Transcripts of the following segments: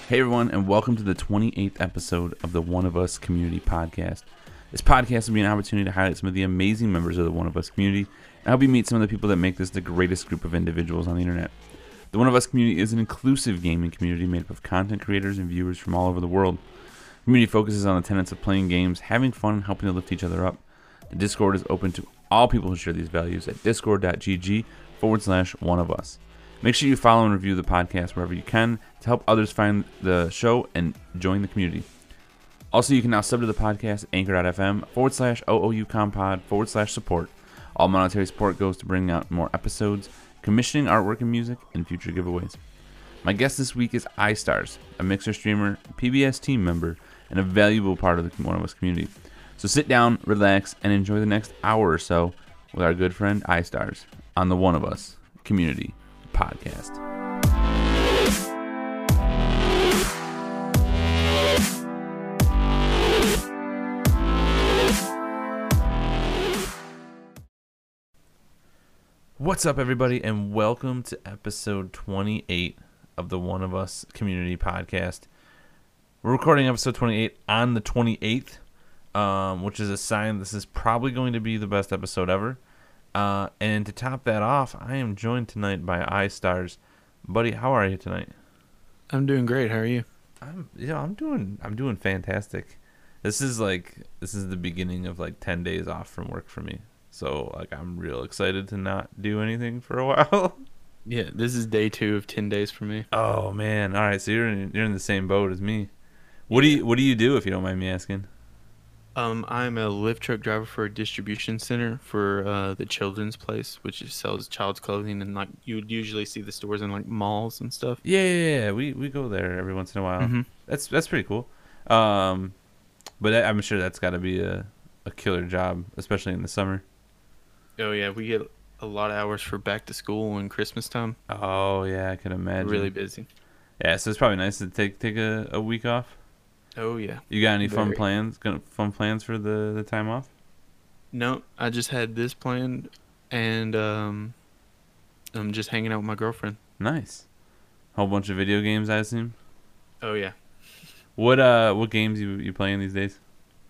Hey everyone, and welcome to the 28th episode of the One of Us Community Podcast. This podcast will be an opportunity to highlight some of the amazing members of the One of Us community and help you meet some of the people that make this the greatest group of individuals on the internet. The One of Us community is an inclusive gaming community made up of content creators and viewers from all over the world. The community focuses on the tenets of playing games, having fun, and helping to lift each other up. The Discord is open to all people who share these values at discord.gg/oneofus. Make sure you follow and review the podcast wherever you can to help others find the show and join the community. Also, you can now sub to the podcast at anchor.fm/OOUCompod/support. All monetary support goes to bringing out more episodes, commissioning artwork and music, and future giveaways. My guest this week is iStars, a Mixer streamer, PBS team member, and a valuable part of the One of Us community. So sit down, relax, and enjoy the next hour or so with our good friend iStars on the One of Us Community Podcast. What's up, everybody, and welcome to episode 28 of the One of Us Community Podcast. We're recording episode 28 on the 28th, which is a sign this is probably going to be the best episode ever. And to top that off, I am joined tonight by iStars. Buddy, how are you tonight? I'm doing great. How are you? I'm doing fantastic. This is the beginning of 10 days off from work for me. So I'm real excited to not do anything for a while. Yeah, this is day 2 of 10 days for me. Oh man. All right, so you're in the same boat as me. What do you do, if you don't mind me asking? I'm a lift truck driver for a distribution center for the Children's Place, which sells child's clothing, and you would usually see the stores in malls and stuff. Yeah. We go there every once in a while. Mm-hmm. That's pretty cool. But I'm sure that's got to be a killer job, especially in the summer. Oh yeah, we get a lot of hours for back to school and Christmas time. Oh yeah, I can imagine. Really busy. Yeah, so it's probably nice to take a week off. Oh yeah. You got any fun plans? Fun plans for the time off? No, I just had this planned, and I'm just hanging out with my girlfriend. Nice. Whole bunch of video games, I assume. Oh yeah. What games you playing these days?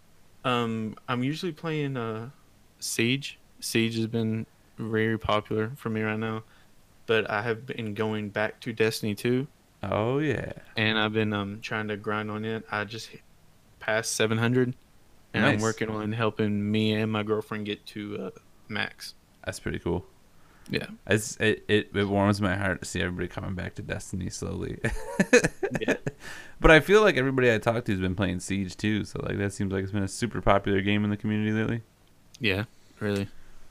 I'm usually playing Siege. Siege has been very popular for me right now, but I have been going back to Destiny 2. Oh yeah. And I've been trying to grind on it. I just passed 700, and Nice. I'm working on helping me and my girlfriend get to max. That's pretty cool. Yeah. It warms my heart to see everybody coming back to Destiny slowly. Yeah. But I feel like everybody I talked to has been playing Siege too, so that seems like it's been a super popular game in the community lately. Yeah, really.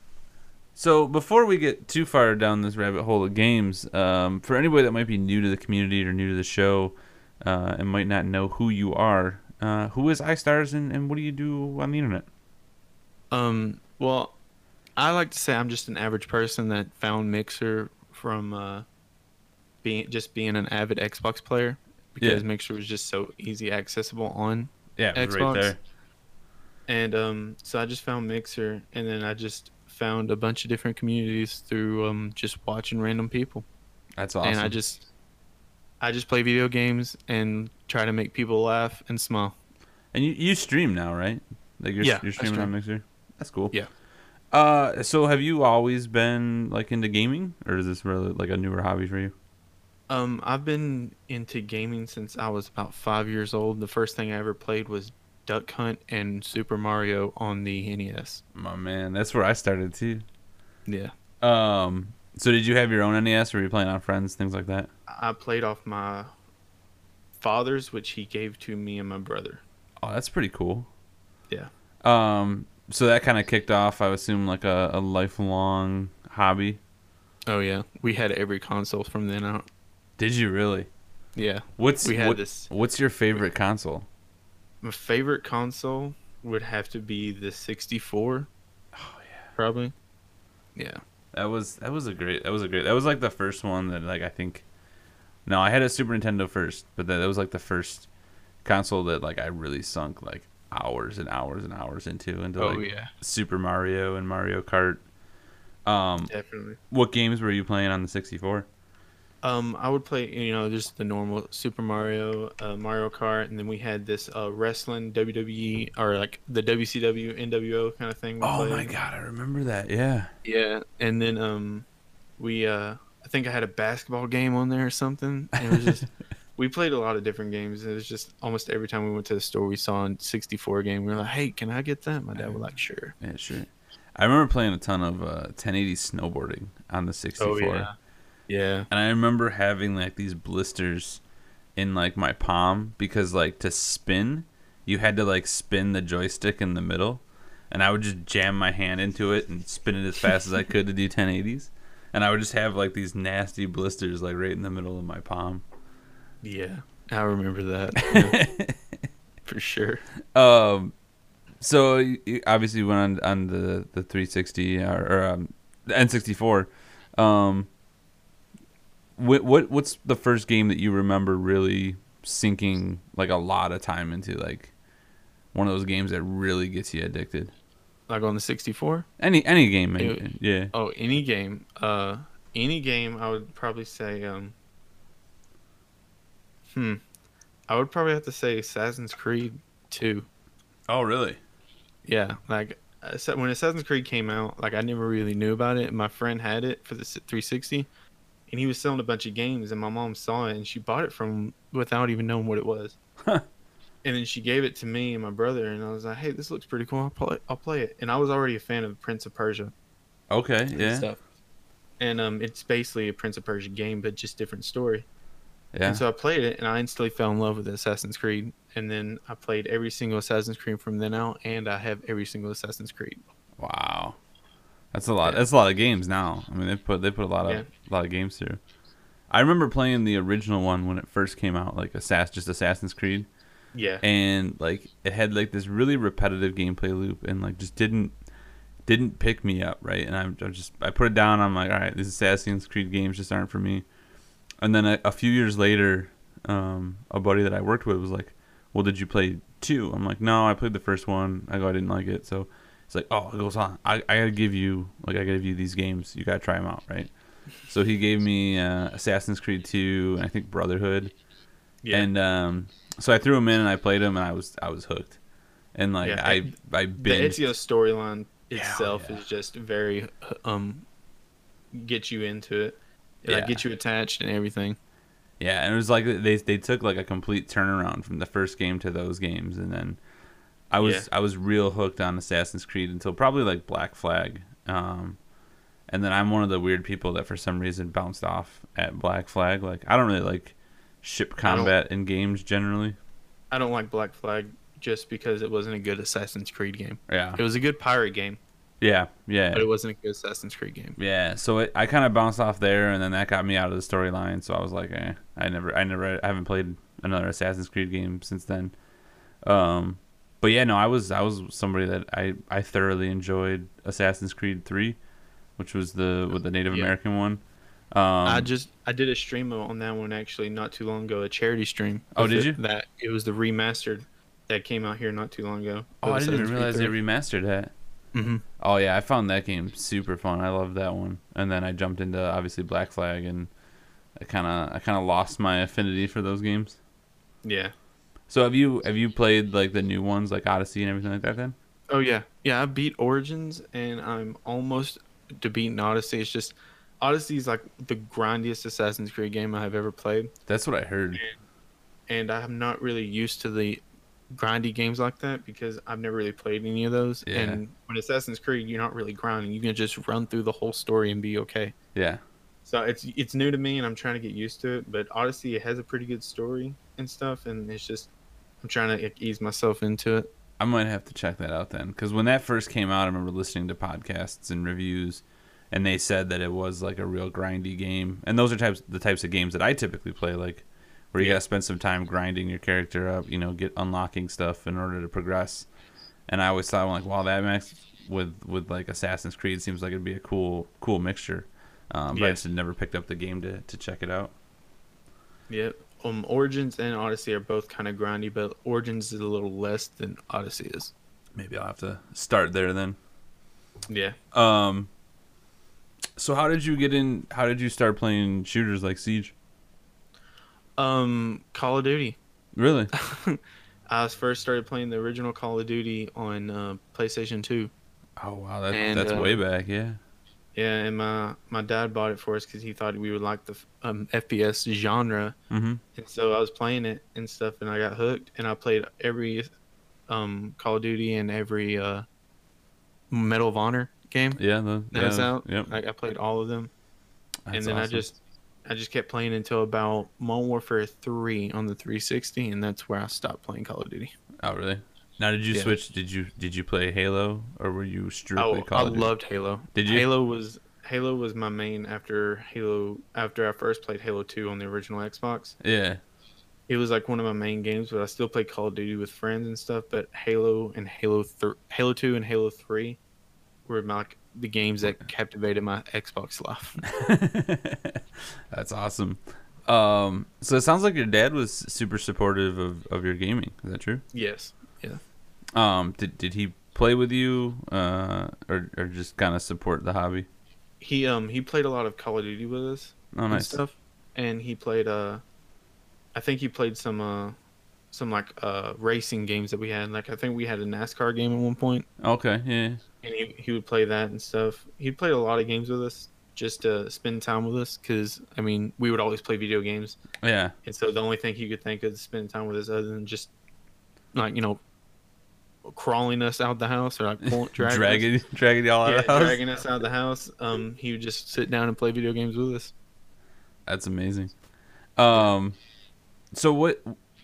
So before we get too far down this rabbit hole of games, for anybody that might be new to the community or new to the show and might not know who you are, who is iStars and what do you do on the internet? Well, I like to say I'm just an average person that found Mixer from being an avid Xbox player, because Mixer was just so easy accessible on It was Xbox. right there. And so I just found Mixer, and then I just found a bunch of different communities through just watching random people. That's awesome. And I just play video games and try to make people laugh and smile. And you stream now, right? You're streaming on Mixer. That's cool. Yeah. So have you always been into gaming, or is this really a newer hobby for you? I've been into gaming since I was about 5 years old. The first thing I ever played was Duck Hunt and Super Mario on the NES. My man, that's where I started too. Yeah. So did you have your own NES, or were you playing on friends, things like that? I played off my father's, which he gave to me and my brother. Oh, that's pretty cool. Yeah. So that kind of kicked off, I would assume, a lifelong hobby. Oh yeah, we had every console from then out. Did you really? Yeah. What's your favorite console? My favorite console would have to be the 64. Oh yeah. Probably. Yeah. That was the first one that I think. No, I had a Super Nintendo first, but that was the first console that I really sunk hours and hours and hours into Super Mario and Mario Kart. Definitely. What games were you playing on the 64? I would play, just the normal Super Mario, Mario Kart, and then we had this wrestling WWE or like the WCW NWO kind of thing we Oh my played. god, I remember that. Yeah. Yeah, and then we I think I had a basketball game on there or something. And it was just we played a lot of different games. It was just almost every time we went to the store we saw a 64 game. We were like, "Hey, can I get that?" My dad was like, "Sure." Yeah, sure. I remember playing a ton of 1080 snowboarding on the Oh 64. yeah. Yeah. And I remember having like these blisters in like my palm because like to spin, you had to like spin the joystick in the middle, and I would just jam my hand into it and spin it as fast as I could to do 1080s. And I would just have like these nasty blisters like right in the middle of my palm. Yeah. I remember that. Yeah, for sure. um so you obviously went on the 360 or the N64. What's the first game that you remember really sinking like a lot of time into, like one of those games that really gets you addicted? Like on the 64? Any game, It- yeah. Oh, any game. Any game I would probably say hmm. I would probably have to say Assassin's Creed 2. Oh, really? Yeah, like when Assassin's Creed came out, like I never really knew about it. My friend had it for the 360, and he was selling a bunch of games, and my mom saw it and she bought it from without even knowing what it was. Huh. And then she gave it to me and my brother, and I was like, "Hey, this looks pretty cool. I'll play it." And I was already a fan of Prince of Persia Okay, and yeah, stuff. And it's basically a Prince of Persia game, but just different story. yeah. And so I played it, and I instantly fell in love with Assassin's Creed. And then I played every single Assassin's Creed from then out, and I have every single Assassin's Creed. Wow, that's a lot. Yeah. That's a lot of games now. I mean, they put Yeah. a lot of games through. I remember playing the original one when it first came out, like just Assassin's Creed, Yeah. and like it had like this really repetitive gameplay loop, and like just didn't pick me up, right? And I put it down. I'm like, all right, these Assassin's Creed games just aren't for me. And then a few years later, a buddy that I worked with was like, well, did you play 2? I'm like, no, I played the first one. I go, I didn't like it. So it's like, oh, it goes on. I gotta give you these games. You gotta try them out, right? So he gave me Assassin's Creed 2, and I think Brotherhood, Yeah. and so I threw them in and I played them, and I was hooked. And like Yeah. I The binged. Ezio storyline Yeah, itself yeah. is just very get you into it. It like Yeah. get you attached and everything. Yeah, and it was like they took like a complete turnaround from the first game to those games, and then I was real hooked on Assassin's Creed until probably like Black Flag, and then I'm one of the weird people that for some reason bounced off at Black Flag. Like I don't really like ship combat in games generally. I don't like Black Flag just because it wasn't a good Assassin's Creed game. Yeah, It was a good pirate game, yeah, but yeah, it wasn't a good Assassin's Creed game. yeah. So I kind of bounced off there, and then that got me out of the storyline. So I was like, I haven't played another Assassin's Creed game since then. But yeah, no, I was somebody that I thoroughly enjoyed Assassin's Creed 3, which was the Native Yeah. American one. I did a stream on that one actually not too long ago, a charity stream. Oh, with did you? That it was the remastered that came out here not too long ago. Oh, I didn't even realize they remastered that. Mm-hmm. Oh yeah, I found that game super fun. I loved that one. And then I jumped into obviously Black Flag, and I kind of lost my affinity for those games. Yeah. So have you played like the new ones like Odyssey and everything like that then? Oh yeah. Yeah, I beat Origins and I'm almost to beating Odyssey. It's just Odyssey's like the grindiest Assassin's Creed game I have ever played. That's what I heard. And I'm not really used to the grindy games like that because I've never really played any of those. Yeah. And when Assassin's Creed, you're not really grinding. You can just run through the whole story and be okay. Yeah. So it's new to me and I'm trying to get used to it. But Odyssey, it has a pretty good story and stuff, and it's just I'm trying to ease myself into it. I might have to check that out then, because when that first came out, I remember listening to podcasts and reviews, and they said that it was like a real grindy game. And those are the types of games that I typically play, like where you Yeah. gotta spend some time grinding your character up, get unlocking stuff in order to progress. And I always thought, I'm like, wow, that mix with like Assassin's Creed seems like it'd be a cool mixture. But I Yeah. just had never picked up the game to check it out. Yeah. Origins and Odyssey are both kind of grindy, but Origins is a little less than Odyssey is. Maybe I'll have to start there then. Yeah. So how did you get in? How did you start playing shooters like Siege? Call of Duty. Really? I first started playing the original Call of Duty on PlayStation 2. Oh wow, And that's way back. Yeah. yeah, and my dad bought it for us because he thought we would like the FPS genre. Mm-hmm. And so I was playing it and stuff, and I got hooked. And I played every Call of Duty and every Medal of Honor game Yeah. that's out. Yep. I played all of them, That's and then awesome. I just kept playing until about Modern Warfare 3 on the 360, and that's where I stopped playing Call of Duty. Oh really? Now did you Yeah. switch? Did you play Halo or were you strictly Oh, Call I of Duty? loved Halo. Did you? Halo was my main after I first played Halo 2 on the original Xbox. Yeah. It was like one of my main games, but I still played Call of Duty with friends and stuff. But Halo and Halo 2 and Halo 3 were like the games that captivated my Xbox life. That's awesome. So it sounds like your dad was super supportive of your gaming. Is that true? Yes. Yeah. Did he play with you, or just kind of support the hobby? He played a lot of Call of Duty with us Oh, and nice. stuff, and he played I think he played some like racing games that we had. Like I think we had a NASCAR game at one point, Okay, yeah. and he would play that and stuff. He played a lot of games with us just to spend time with us because I mean we would always play video games, Yeah. and so the only thing he could think of is spending time with us other than just like crawling us out the house or like Dragging y'all out of the house. dragging us out of the house. He would just sit down and play video games with us. That's amazing. So what?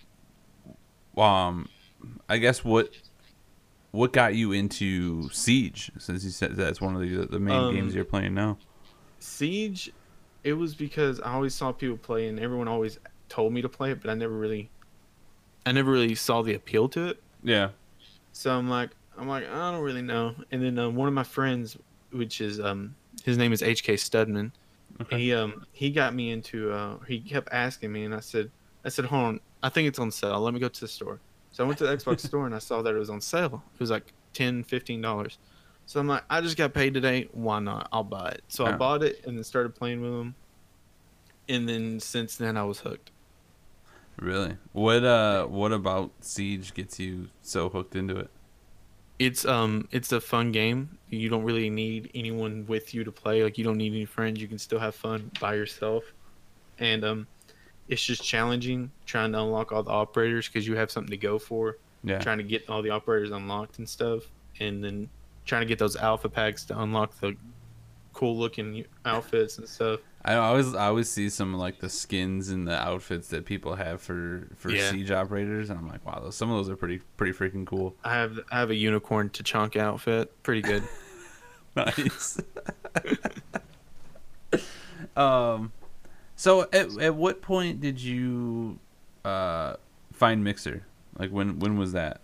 I guess what got you into Siege? Since you said that's one of the main games you're playing now. Siege, it was because I always saw people play and everyone always told me to play it, but I never really saw the appeal to it. Yeah. So I'm like I don't really know. And then one of my friends, which is his name is HK Studman. Okay. He got me into he kept asking me, and I said hold on, I think it's on sale, let me go to the store. So I went to the Xbox store and I saw that it was on sale. It was like $15. So I'm like, I just got paid today, why not, I'll buy it. So I Yeah. bought it and then started playing with him, and then since then I was hooked. Really? What about Siege gets you so hooked into it? It's a fun game. You don't really need anyone with you to play. Like you don't need any friends. You can still have fun by yourself. And it's just challenging trying to unlock all the operators because you have something to go for. Yeah. Trying to get all the operators unlocked and stuff, and then trying to get those alpha packs to unlock the cool looking outfits and stuff. I always see some like the skins and the outfits that people have for Yeah. Siege operators, and I'm like, wow, some of those are pretty freaking cool. I have a unicorn Tachanka outfit. Pretty good. Nice. So at what point did you find Mixer? Like when was that?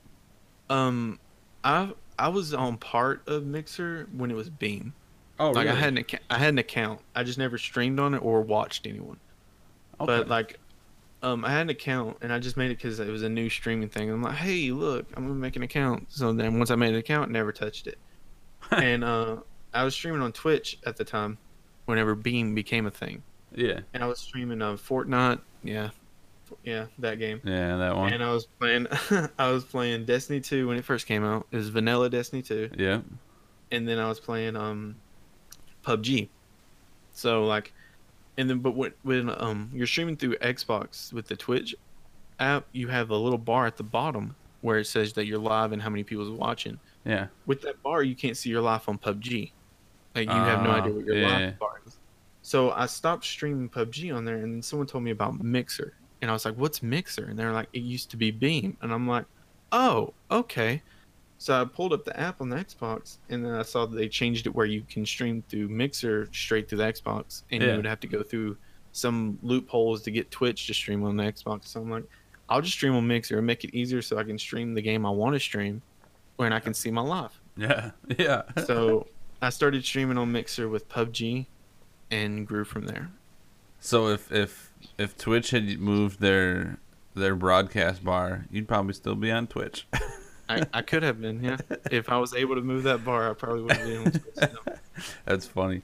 I was on part of Mixer when it was Beam. Oh, Like I had an account. I just never streamed on it or watched anyone. But like, I had an account and I just made it because it was a new streaming thing. I'm like, hey, look, I'm gonna make an account. So then once I made an account, never touched it. And I was streaming on Twitch at the time, whenever Beam became a thing. Yeah. And I was streaming Fortnite. Yeah, that game. Yeah, that one. And I was playing I was playing Destiny 2 when it first came out. It was vanilla Destiny 2. Yeah. And then I was playing PUBG. So like, and then but when you're streaming through Xbox with the Twitch app, you have a little bar at the bottom where it says that you're live and how many people's watching. Yeah. With that bar, you can't see your live on PUBG. Like you have no idea what your yeah. live bar is. So I stopped streaming PUBG on there, and then someone told me about Mixer, and I was like, "What's Mixer?" And they're like, "It used to be Beam," and I'm like, "Oh, okay." So I pulled up the app on the Xbox, and then I saw that they changed it where you can stream through Mixer straight through the Xbox, and Yeah. you would have to go through some loopholes to get Twitch to stream on the Xbox. So I'm like, I'll just stream on Mixer and make it easier so I can stream the game I want to stream, when I can see my live. Yeah. Yeah. So I started streaming on Mixer with PUBG, and grew from there. So if Twitch had moved their broadcast bar, you'd probably still be on Twitch. I could have been, yeah. If I was able to move that bar, I probably would have been on Twitch. No. That's funny.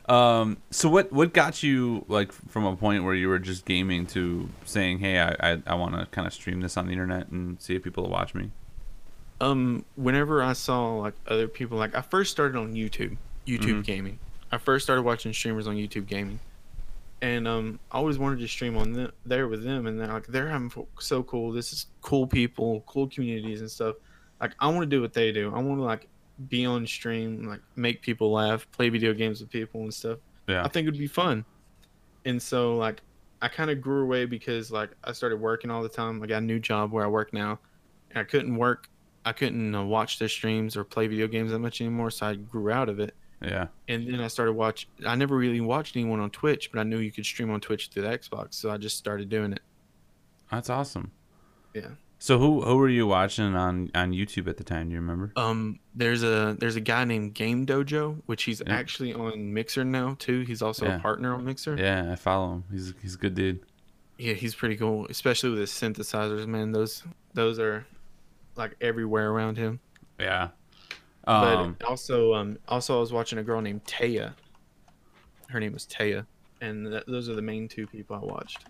So what got you like from a point where you were just gaming to saying, hey, I want to kind of stream this on the internet and see if people will watch me? Whenever I saw like other people, like I first started on YouTube gaming. I first started watching streamers on YouTube gaming, and I always wanted to stream on there with them, and they're having so cool. This is cool people, cool communities and stuff. Like I want to do what they do. I want to like be on stream, like make people laugh, play video games with people and stuff. Yeah. I think it would be fun. And so like I kind of grew away because like I started working all the time. I got a new job where I work now, and I couldn't watch their streams or play video games that much anymore. So I grew out of it. Yeah. And then I started watch. I never really watched anyone on Twitch, but I knew you could stream on Twitch through the Xbox, so I just started doing it. That's awesome. Yeah. So who were you watching on YouTube at the time? Do you remember? There's a guy named Game Dojo, which he's Yeah. actually on Mixer now too. He's also Yeah. a partner on Mixer. Yeah, I follow him. He's a good dude. Yeah, he's pretty cool, especially with his synthesizers. Man, those are like everywhere around him. Yeah. But also I was watching a girl named Taya. Her name was Taya, and those are the main two people I watched.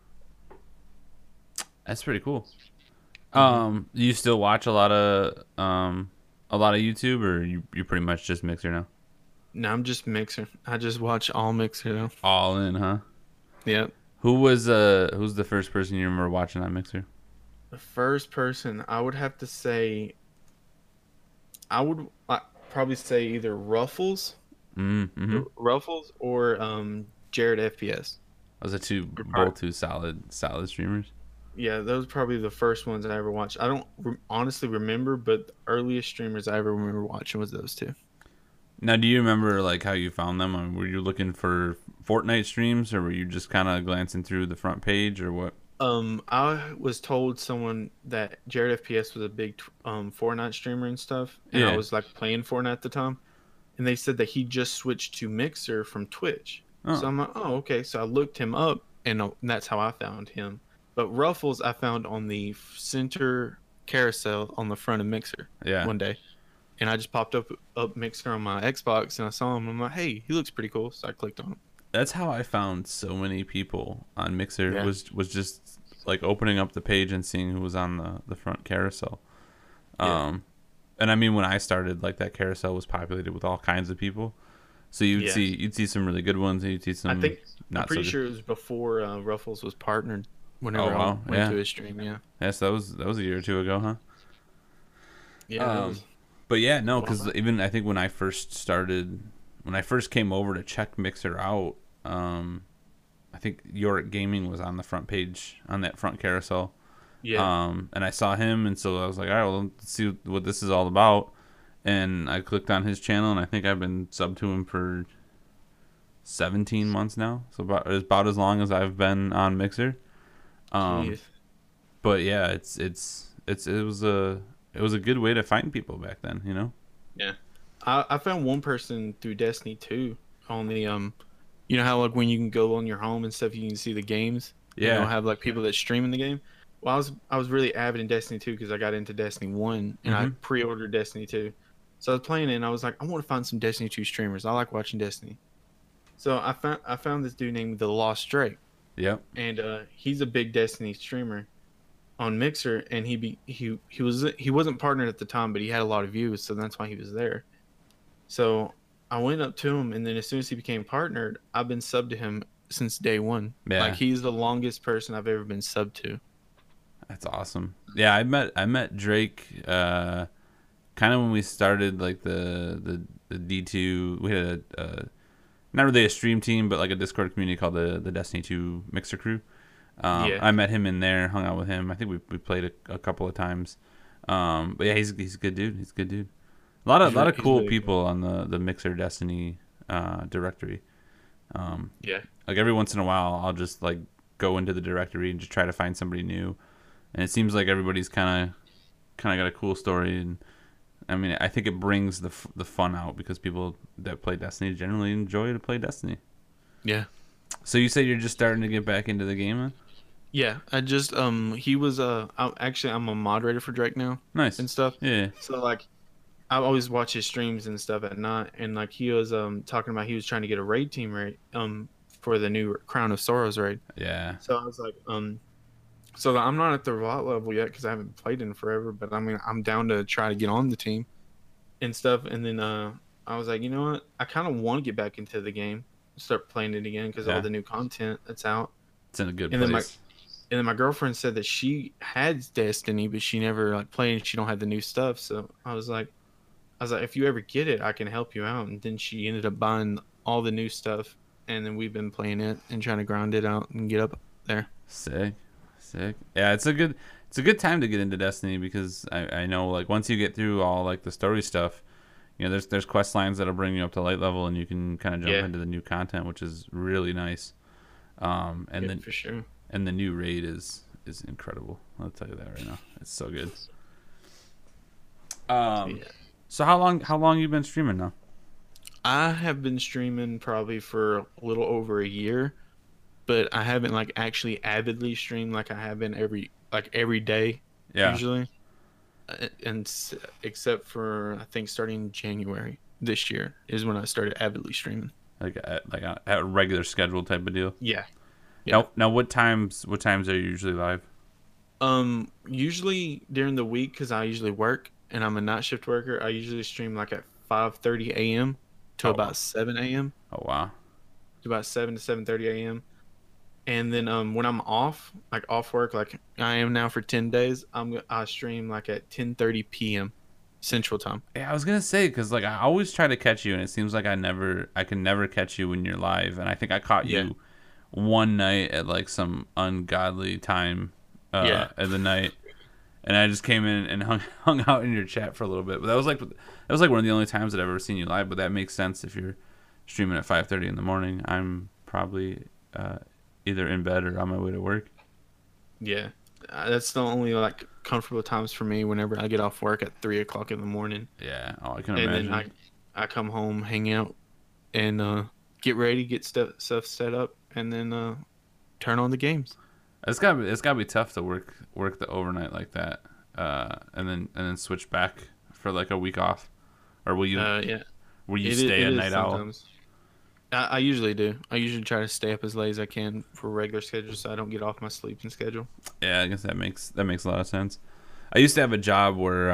That's pretty cool. You still watch a lot of YouTube, or you pretty much just Mixer now? No, I'm just Mixer. I just watch all Mixer now. All in, huh? Yep. Who's the first person you remember watching on Mixer? The first person I would have to say, I would probably say either Ruffles, Mm-hmm. Ruffles or Jared FPS. Those are Or both two solid streamers. Yeah, those are probably the first ones I ever watched. I don't honestly remember, but the earliest streamers I ever remember watching was those two. Now, do you remember like how you found them? I mean, were you looking for Fortnite streams, or were you just kind of glancing through the front page, or what? I was told someone that Jared FPS was a big Fortnite streamer and stuff, and Yeah. I was like playing Fortnite at the time, and they said that he just switched to Mixer from Twitch. Oh. So I'm like, oh, okay. So I looked him up, and that's how I found him. But Ruffles I found on the center carousel on the front of Mixer Yeah. one day, and I just popped up Mixer on my Xbox, and I saw him. And I'm like, hey, he looks pretty cool. So I clicked on him. That's how I found so many people on Mixer. Yeah. Was just like opening up the page and seeing who was on the front carousel. Yeah. And I mean, when I started, like that carousel was populated with all kinds of people. So you'd see some really good ones, and you'd see some. I think not I'm pretty so good. sure it was before Ruffles was partnered. Whenever Oh, wow. I went Yeah. to his stream, yeah, Yes, that was a year or two ago, huh? yeah, that Um, was- But yeah, no, Well, because even I think when I first came over to check Mixer out, I think Yorick Gaming was on the front page on that front carousel. yeah, And I saw him, and so I was like, all right, well, let's see what this is all about. And I clicked on his channel, and I think I've been subbed to him for 17 months now. So about as long as I've been on Mixer. Jeez. But yeah, it was a good way to find people back then, you know? Yeah. I found one person through Destiny 2 on the you know how like when you can go on your home and stuff, you can see the games. Yeah. Have like people that stream in the game. Well, I was really avid in Destiny 2 because I got into Destiny 1 and I pre-ordered Destiny 2. So I was playing it and I was like, I want to find some Destiny 2 streamers. I like watching Destiny. So I found this dude named The Lost Drake, Yep. and he's a big Destiny streamer on Mixer, and he wasn't partnered at the time, but he had a lot of views, so that's why he was there. So I went up to him, and then as soon as he became partnered, I've been subbed to him since day one. Yeah. Like he's the longest person I've ever been subbed to. That's awesome. Yeah, I met Drake kind of when we started like the D2. We had a not really a stream team, but like a Discord community called the Destiny 2 Mixer Crew. Yeah. I met him in there, hung out with him. I think we played a couple of times. But yeah, he's a good dude. He's a good dude. A lot of He's cool really people on the Mixer Destiny directory. Yeah. Like every once in a while, I'll just like go into the directory and just try to find somebody new. And it seems like everybody's kind of got a cool story, and I mean, I think it brings the fun out because people that play Destiny generally enjoy to play Destiny. Yeah. So you say you're just starting to get back into the game, then? Yeah. I just he was I'm a moderator for Drake now Nice. and stuff. Yeah. So like I always watch his streams and stuff at night, and like he was talking about he was trying to get a raid team raid for the new Crown of Sorrows raid. Yeah. So I was like so I'm not at the Revolt level yet because I haven't played in forever, but I mean I'm down to try to get on the team and stuff. And then I was like, you know what? I kind of want to get back into the game, start playing it again because all the new content that's out. It's in a good And place. then my girlfriend said that she had Destiny, but she never like played. And she don't have the new stuff. So I was like, if you ever get it, I can help you out. And then she ended up buying all the new stuff, and then we've been playing it and trying to grind it out and get up there. Sick. Yeah, it's a good time to get into Destiny because I know like once you get through all like the story stuff, you know, there's quest lines that'll bring you up to light level and you can kind of jump into the new content, which is really nice. And then for sure. And the new raid is incredible. I'll tell you that right now. It's so good. So how long you been streaming now? I have been streaming probably for a little over a year, but I haven't like actually avidly streamed like I have been every day usually. And except for I think starting January this year is when I started avidly streaming. Like at a regular schedule type of deal. Yeah. Now what times are you usually live? Usually during the week because I usually work and I'm a night shift worker. I usually stream like at 5:30 a.m. to about 7 a.m. Oh wow. To about 7 to 7:30 a.m. And then when I'm off, like off work, like I am now for 10 days, I stream like at 10:30 p.m. Central Time. Yeah, I was gonna say because like I always try to catch you, and it seems like I can never catch you when you're live. And I think I caught you one night at like some ungodly time of the night, and I just came in and hung out in your chat for a little bit. But that was like one of the only times that I've ever seen you live. But that makes sense if you're streaming at 5:30 in the morning. I'm probably either in bed or on my way to work. Yeah, that's the only like comfortable times for me. Whenever I get off work at 3 o'clock in the morning. Yeah, I can imagine. And then I come home, hang out, and get ready, get stuff set up, and then turn on the games. It's gotta be tough to work the overnight like that, and then switch back for like a week off, or will you? Will you stay a night owl? I usually do. I usually try to stay up as late as I can for regular schedule, so I don't get off my sleeping schedule. Yeah, I guess that makes a lot of sense. I used to have a job where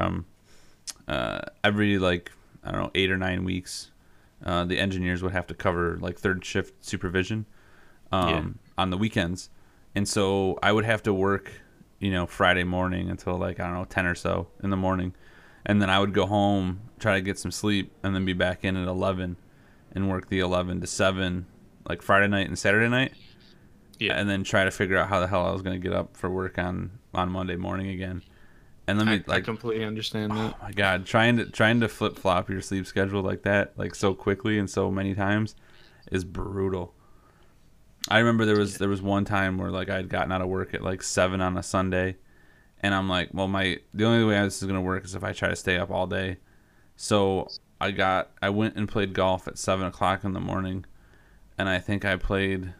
every like I don't know 8 or 9 weeks, the engineers would have to cover like third shift supervision on the weekends, and so I would have to work, you know, Friday morning until like I don't know 10 or so in the morning, and then I would go home, try to get some sleep, and then be back in at 11. And work the 11 to 7, like Friday night and Saturday night. Yeah. And then try to figure out how the hell I was going to get up for work on Monday morning again. And then I completely understand that. Oh my God, trying to flip flop your sleep schedule like that, like so quickly and so many times, is brutal. I remember there was one time where like I had gotten out of work at like 7 on a Sunday, and I'm like, well, the only way this is going to work is if I try to stay up all day. So I went and played golf at 7 o'clock in the morning, and I think I played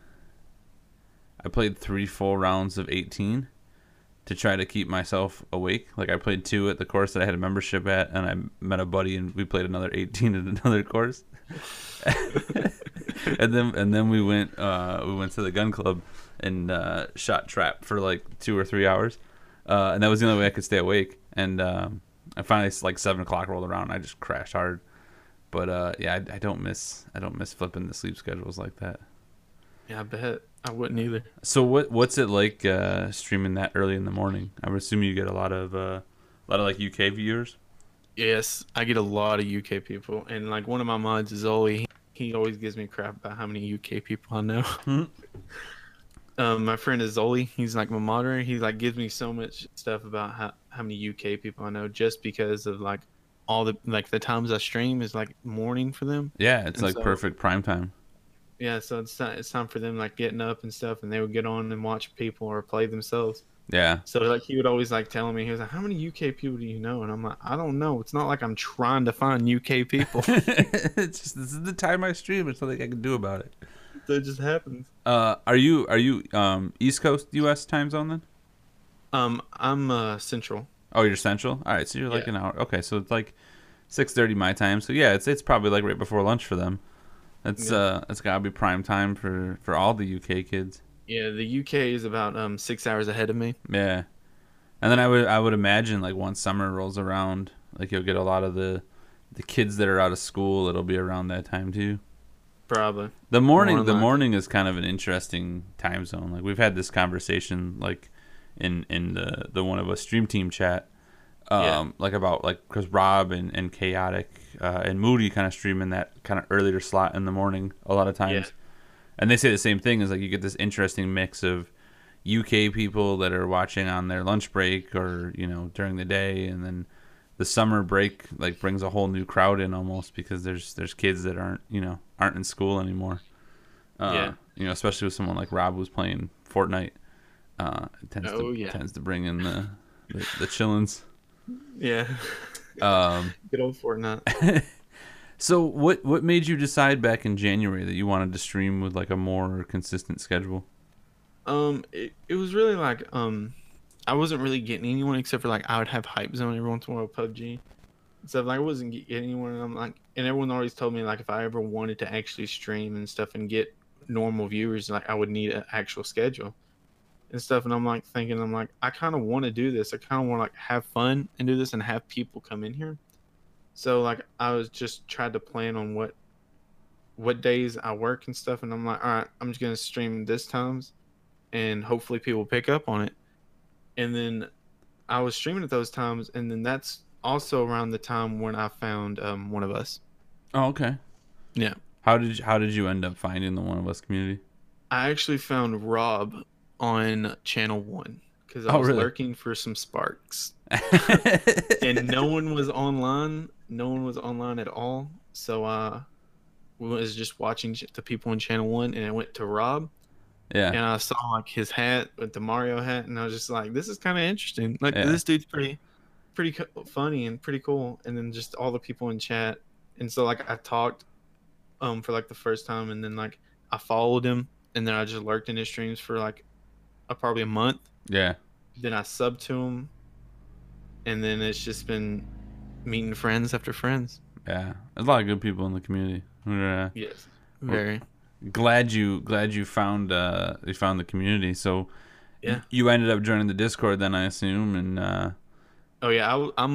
3 full rounds of 18 to try to keep myself awake. Like I played 2 at the course that I had a membership at, and I met a buddy and we played another 18 at another course. and then we went to the gun club and shot trap for like 2 or 3 hours, and that was the only way I could stay awake. And I finally like 7 o'clock rolled around and I just crashed hard. But I don't miss flipping the sleep schedules like that. Yeah, I bet I wouldn't either. So what's it like streaming that early in the morning? I would assume you get a lot of like UK viewers. Yes, I get a lot of UK people, and like one of my mods is Oli. He always gives me crap about how many UK people I know. My friend is Oli. He's like my moderator. He like gives me so much stuff about how many UK people I know just because of like all the like the times I stream is like morning for them. Yeah, it's like perfect prime time. Yeah, so it's time for them like getting up and stuff, and they would get on and watch people or play themselves. Yeah. So like he would always like telling me, he was like, "How many UK people do you know?" And I'm like, "I don't know. It's not like I'm trying to find UK people. It's just this is the time I stream. There's nothing I can do about it. So it just happens." Are you East Coast US time zone then? I'm Central. Oh, you're Central. All right, so you're like an hour. Okay, so it's like 6:30 my time. So yeah, it's probably like right before lunch for them. Yeah. It's gotta be prime time for all the UK kids. Yeah, the UK is about 6 hours ahead of me. Yeah, and then I would imagine like once summer rolls around, like you'll get a lot of the kids that are out of school. It'll be around that time too. Probably. The More than likely. morning is kind of an interesting time zone. Like we've had this conversation like in the one of us stream team chat. Yeah. Like about like because Rob and Chaotic and Moody kind of stream in that kind of earlier slot in the morning a lot of Yeah. times, and they say the same thing is like you get this interesting mix of UK people that are watching on their lunch break or during the day, and then the summer break like brings a whole new crowd in almost because there's kids that aren't in school anymore. Yeah. Especially with someone like Rob who's playing Fortnite, it Oh yeah. tends to bring in the chillins. Yeah. Um, Good old Fortnite. so what made you decide back in January that you wanted to stream with like a more consistent schedule? It was really like I wasn't really getting anyone except for like I would have Hype Zone every once in a while with PUBG. So like I wasn't getting anyone, and I'm like, and everyone always told me like if I ever wanted to actually stream and stuff and get normal viewers, like I would need an actual schedule and stuff. And I'm like thinking, I'm like, I kind of want to do this. I kind of want to like have fun and do this and have people come in here. So like I was just tried to plan on what days I work and stuff, and I'm like, all right, I'm just gonna stream this times, and hopefully people pick up on it. And then I was streaming at those times, and then that's also around the time when I found One of Us. Oh, okay. Yeah, How did you end up finding the One of Us community? I actually found Rob on Channel One because I Oh, was really? lurking for some sparks, and no one was online. No one was online at all. So we was just watching the people on Channel One, and I went to Rob, Yeah, and I saw like his hat with the Mario hat, and I was just like, this is kind of interesting. Like yeah, this dude's pretty funny and pretty cool. And then just all the people in chat, and so like I talked for like the first time, and then like I followed him, and then I just lurked in his streams for like probably a month. yeah, Then I subbed to him, and then it's just been meeting friends after friends. yeah. There's a lot of good people in the community. Yes, We're very. glad you found the community. So Yeah. you ended up joining the Discord then, I assume, and Oh yeah,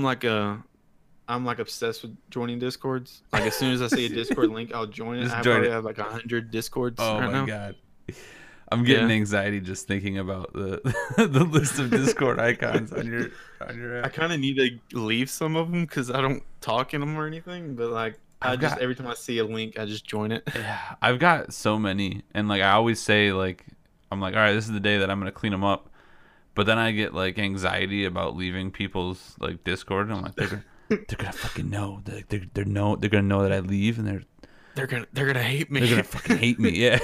I'm like obsessed with joining Discords. Like as soon as I see a Discord link, I'll join it. just I join probably it. have like 100 Discords Oh right my now. god. I'm getting Yeah. anxiety just thinking about the the list of Discord icons on your I app. kind of need to leave some of them because I don't talk in them or anything. But like, I've got every time I see a link, I just join it. Yeah, I've got so many, and like I always say, like I'm like, all right, this is the day that I'm gonna clean them up. But then I get like anxiety about leaving people's like Discord, and I'm like, they're gonna fucking know, they're gonna know that I leave, and They're gonna hate me. they're gonna fucking hate me, yeah.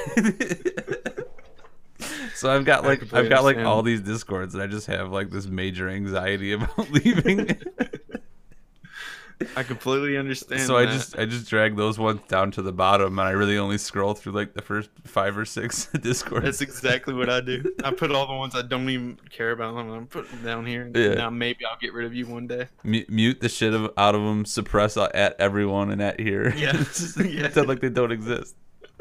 So I've got I completely like understand. all these Discords, and I just have like this major anxiety about leaving. I completely understand. So that. I just drag those ones down to the bottom, and I really only scroll through like the first 5 or 6 Discords. That's exactly what I do. I put all the ones I don't even care about. I'm putting them down here. Yeah. Now maybe I'll get rid of you one day. Mute the shit out of them, suppress at everyone and at here. Yeah. Just Yeah. pretend like they don't exist.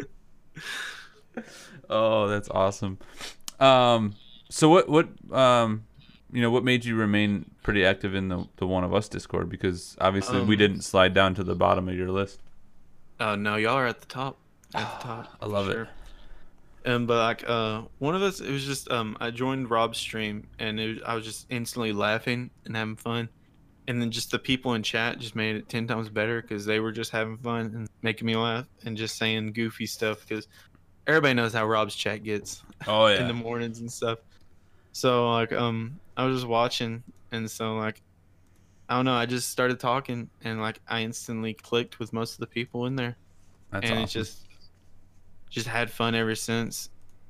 Oh, that's awesome. So what made you remain pretty active in the One of Us Discord? Because obviously we didn't slide down to the bottom of your list. Oh no, y'all are at the top. At the top. I love sure. But like One of Us, it was just I joined Rob's stream, and I was just instantly laughing and having fun, and then just the people in chat just made it 10 times better because they were just having fun and making me laugh and just saying goofy stuff because everybody knows how Rob's chat gets Oh in the yeah. mornings and stuff. So like I was just watching, and so like I don't know, I just started talking, and like I instantly clicked with most of the people in there, That's and awesome. it's just had fun ever since.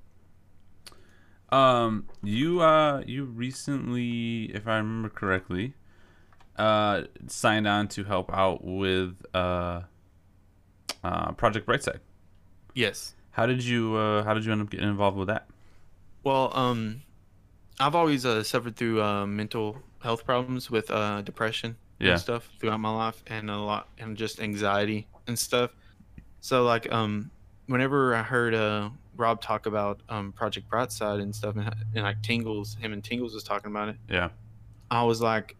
You recently, if I remember correctly, signed on to help out with Project Brightside. Yes. How did you end up getting involved with that? Well, I've always suffered through mental health problems with depression and Yeah. stuff throughout my life, and a lot and just anxiety and stuff. So like whenever I heard Rob talk about Project Brightside and stuff, and like Tingles, him and Tingles was talking about it, Yeah. I was like,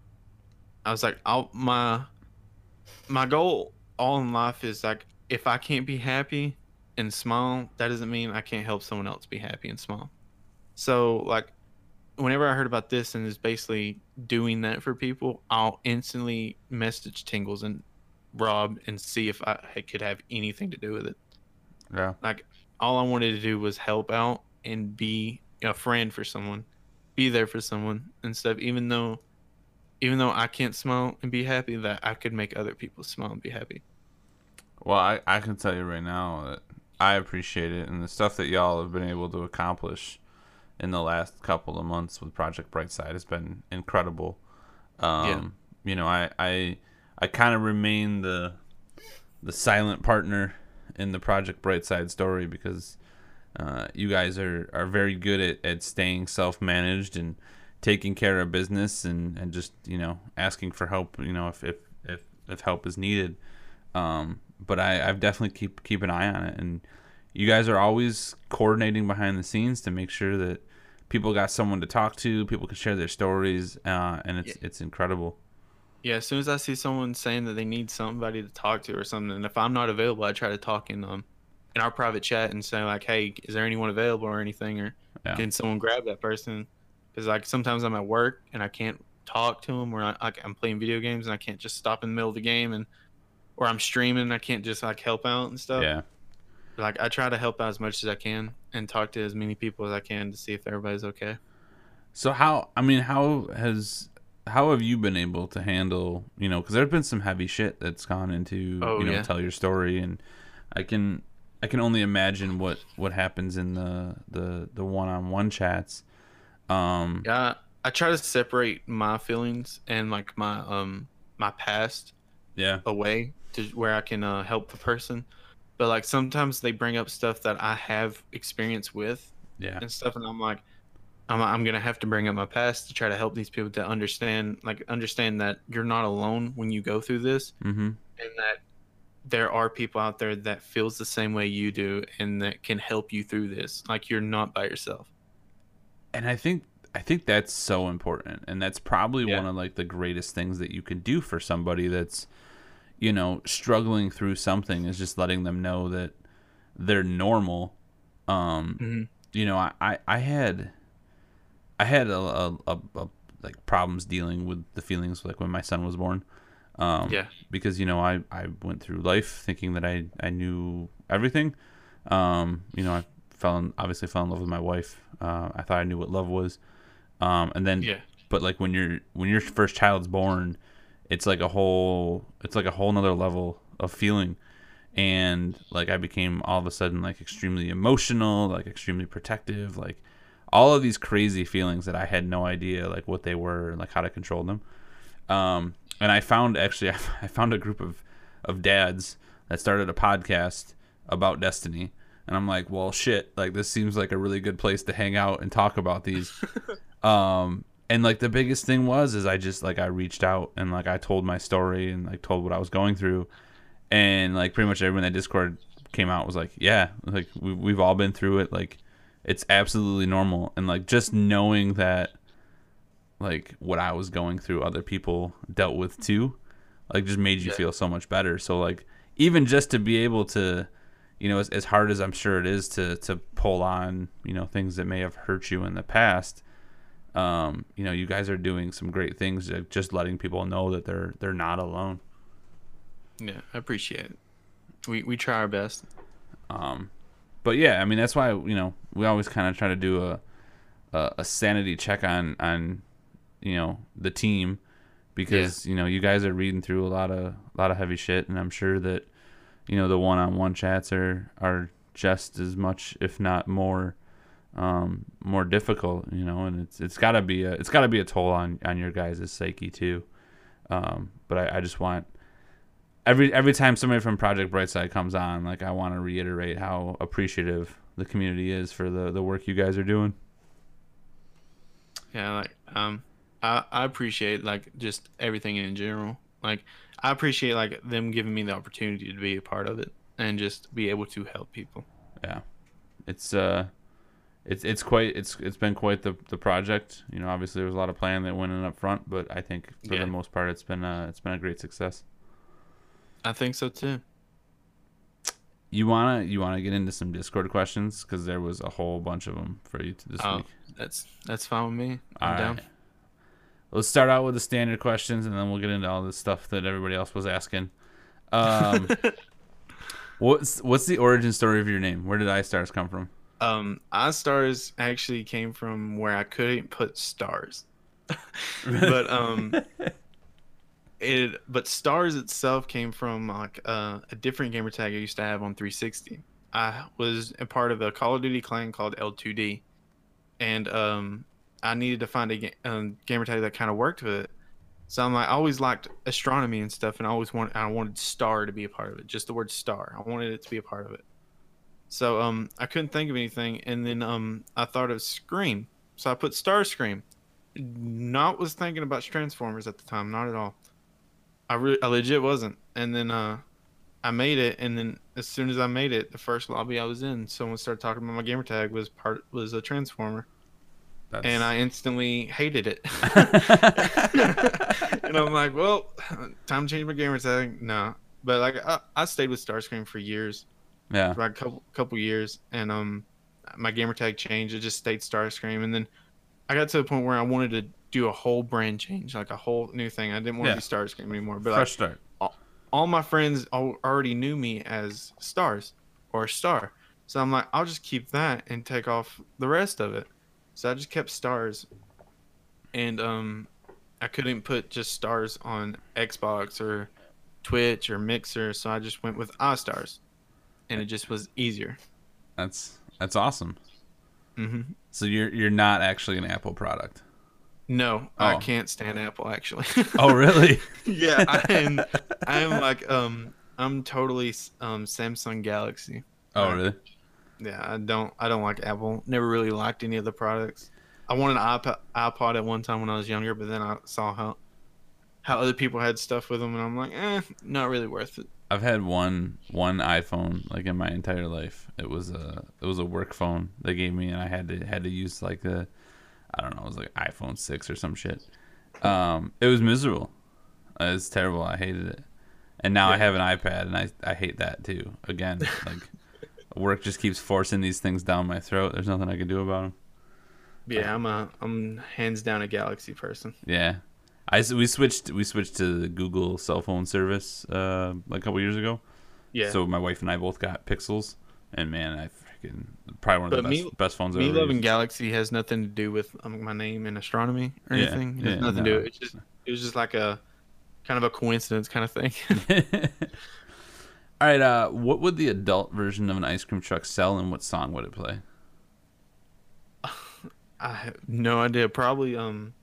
my goal all in life is like, if I can't be happy and smile, that doesn't mean I can't help someone else be happy and smile. So like whenever I heard about this and is basically doing that for people, I'll instantly message Tingles and Rob and see if I could have anything to do with it. Yeah. Like all I wanted to do was help out and be a friend for someone, be there for someone and stuff. Even though I can't smile and be happy, that I could make other people smile and be happy. Well, I can tell you right now that I appreciate it, and the stuff that y'all have been able to accomplish in the last couple of months with Project Brightside has been incredible. Yeah, You know, I kind of remain the silent partner in the Project Brightside story because you guys are very good at staying self-managed and taking care of business and just, you know, asking for help, you know, if help is needed. But I've definitely keep an eye on it, and you guys are always coordinating behind the scenes to make sure that people got someone to talk to, people can share their stories, and yeah, it's incredible. yeah. As soon as I see someone saying that they need somebody to talk to or something, and if I'm not available, I try to talk in our private chat and say like, "Hey, is there anyone available or anything, or Yeah, can someone grab that person?" Because like sometimes I'm at work and I can't talk to them, or I'm playing video games and I can't just stop in the middle of the game, and or I'm streaming and I can't just like help out and stuff. yeah. Like I try to help out as much as I can and talk to as many people as I can to see if everybody's okay. So how have you been able to handle, you know, because there's been some heavy shit that's gone into, Oh you know, yeah, tell your story, and I can I can only imagine what happens in the one-on-one chats. Um, yeah. I try to separate my feelings and like my past yeah, away to where I can help the person. But like sometimes they bring up stuff that I have experience with yeah, and stuff, and I'm like, I'm gonna have to bring up my past to try to help these people to understand that you're not alone when you go through this, mm-hmm. and that there are people out there that feels the same way you do and that can help you through this. Like you're not by yourself. And I think that's so important, and that's probably Yeah. one of like the greatest things that you can do for somebody that's, you know, struggling through something, is just letting them know that they're normal. Um, Hmm. you know, I had a like problems dealing with the feelings like when my son was born, Yeah. because you know I went through life thinking that I knew everything. You know, I obviously fell in love with my wife. I thought I knew what love was, and then Yeah. but like when your first child's born, it's like a whole nother level of feeling, and like I became all of a sudden like extremely emotional, like extremely protective, like all of these crazy feelings that I had no idea like what they were and like how to control them. And I found actually I found a group of dads that started a podcast about Destiny, and I'm like, well, shit, like this seems like a really good place to hang out and talk about these. And like the biggest thing is I just like I reached out and like I told my story and like told what I was going through, and like pretty much everyone that Discord came out was like, yeah, like we've all been through it, like it's absolutely normal. And like just knowing that like what I was going through other people dealt with too, like just made you Yeah. feel so much better. So like even just to be able to, you know, as hard as I'm sure it is to pull on, you know, things that may have hurt you in the past, you know, you guys are doing some great things, just letting people know that they're not alone. Yeah. I appreciate it. We try our best. But yeah, I mean that's why, you know, we always kind of try to do a sanity check on you know the team, because you know you guys are reading through a lot of heavy shit, and I'm sure that, you know, the one-on-one chats are just as much, if not more, more difficult, you know, and it's got to be a toll on your guys' psyche too. But I just want every time somebody from Project Brightside comes on, like I want to reiterate how appreciative the community is for the work you guys are doing. Yeah. Like I appreciate like just everything in general. Like I appreciate like them giving me the opportunity to be a part of it and just be able to help people. Yeah, it's been quite the project. You know, obviously there was a lot of planning that went in up front, but I think for the most part it's been a great success. I think so too. You wanna get into some Discord questions because there was a whole bunch of them for you this week. That's fine with me. I'm down. Right. Let's start out with the standard questions, and then we'll get into all the stuff that everybody else was asking. What's the origin story of your name? Where did iStars come from? iStars actually came from where I couldn't put stars, but but stars itself came from like a different gamer tag I used to have on 360. I was a part of a Call of Duty clan called L2D, and I needed to find a gamer tag that kind of worked with it. So I'm like, I always liked astronomy and stuff, and I wanted star to be a part of it. Just the word star. I wanted it to be a part of it. So I couldn't think of anything, and then I thought of Scream. So I put Starscream. Not was thinking about Transformers at the time, not at all. I legit wasn't. And then I made it, and then as soon as I made it, the first lobby I was in, someone started talking about my gamer tag was a Transformer. And I instantly hated it. And I'm like, well, time to change my gamer tag. No. But like I stayed with Starscream for years. Yeah. For like a couple years, and my gamer tag changed. It just stayed Starscream, and then I got to the point where I wanted to do a whole brand change, like a whole new thing. I didn't want to be Starscream anymore. But fresh start. All my friends already knew me as Stars or Star, so I'm like, I'll just keep that and take off the rest of it. So I just kept Stars, and I couldn't put just Stars on Xbox or Twitch or Mixer, so I just went with iStars, and it just was easier. That's awesome. Mm-hmm. So you're not actually an Apple product. No, I can't stand Apple actually. Oh really? Yeah, I am like I'm totally Samsung Galaxy. Oh really? Yeah, I don't like Apple. Never really liked any of the products. I wanted an iPod at one time when I was younger, but then I saw how other people had stuff with them, and I'm like, not really worth it. I've had one iPhone like in my entire life. It was a work phone they gave me, and I had to use like I don't know, it was like iPhone 6 or some shit. It was miserable. It was terrible. I hated it. And now I have an iPad, and I hate that too. Again, like work just keeps forcing these things down my throat. There's nothing I can do about them. Yeah, I'm hands down a Galaxy person. Yeah. We switched to the Google cell phone service a couple years ago. Yeah. So my wife and I both got Pixels, and man, I freaking probably one of the best phones I've ever used. Me loving used. Galaxy has nothing to do with my name in astronomy or anything. It has nothing to do with it. It was just like a kind of a coincidence kind of thing. All right, what would the adult version of an ice cream truck sell, and what song would it play? I have no idea. Probably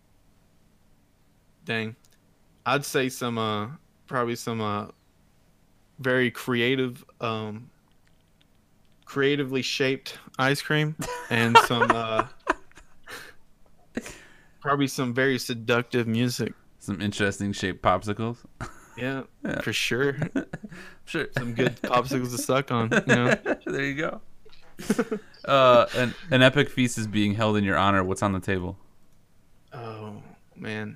dang, I'd say some probably some very creatively shaped ice cream, and some probably some very seductive music. Some interesting shaped popsicles. Yeah, for sure. Sure. Some good popsicles to suck on. You know? There you go. An epic feast is being held in your honor. What's on the table? Oh man,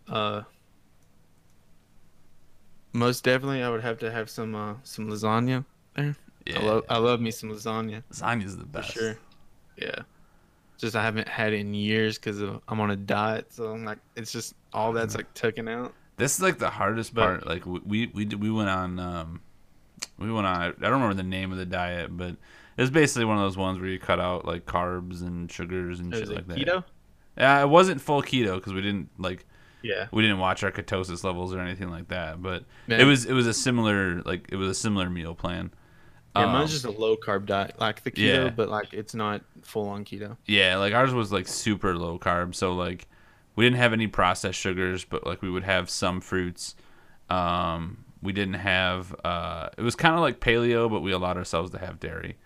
most definitely I would have to have some lasagna there. Yeah. I love me some lasagna. Lasagna's the best. For sure. Yeah. Just I haven't had it in years because I'm on a diet, so I'm like, it's just all that's like taken out. This is like the hardest part. Like we went on I don't remember the name of the diet, but it's basically one of those ones where you cut out like carbs and sugars and shit like that. Keto? Yeah, it wasn't full keto because we didn't we didn't watch our ketosis levels or anything like that. But it was a similar meal plan. Yeah, mine's just a low carb diet, like the keto, but like it's not full on keto. Yeah, like ours was like super low carb, so like we didn't have any processed sugars, but like we would have some fruits. We didn't have it was kind of like paleo, but we allowed ourselves to have dairy.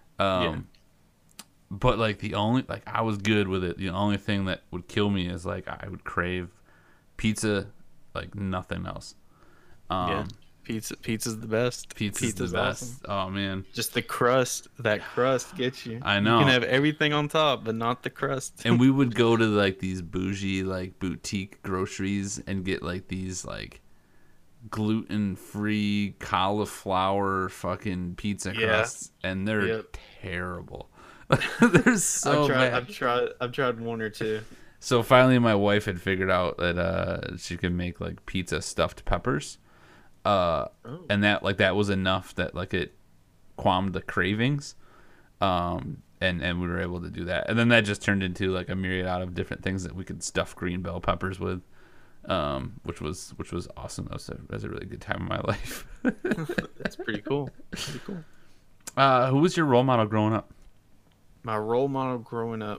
But like I was good with it. The only thing that would kill me is like I would crave pizza like nothing else. Yeah. Pizza's the best. Pizza's the best. Awesome. Oh man, Just the crust. That crust gets you. I You can know. have everything on top, but not the crust. And we would go to like these bougie like boutique groceries and get like these like gluten-free cauliflower fucking pizza crusts, and they're terrible. They're so bad. I've tried one or two. So finally, my wife had figured out that she could make like pizza stuffed peppers, and that was enough that like it calmed the cravings, and we were able to do that. And then that just turned into like a myriad of different things that we could stuff green bell peppers with, which was awesome. That was a really good time in my life. That's pretty cool. Pretty cool. Who was your role model growing up? My role model growing up,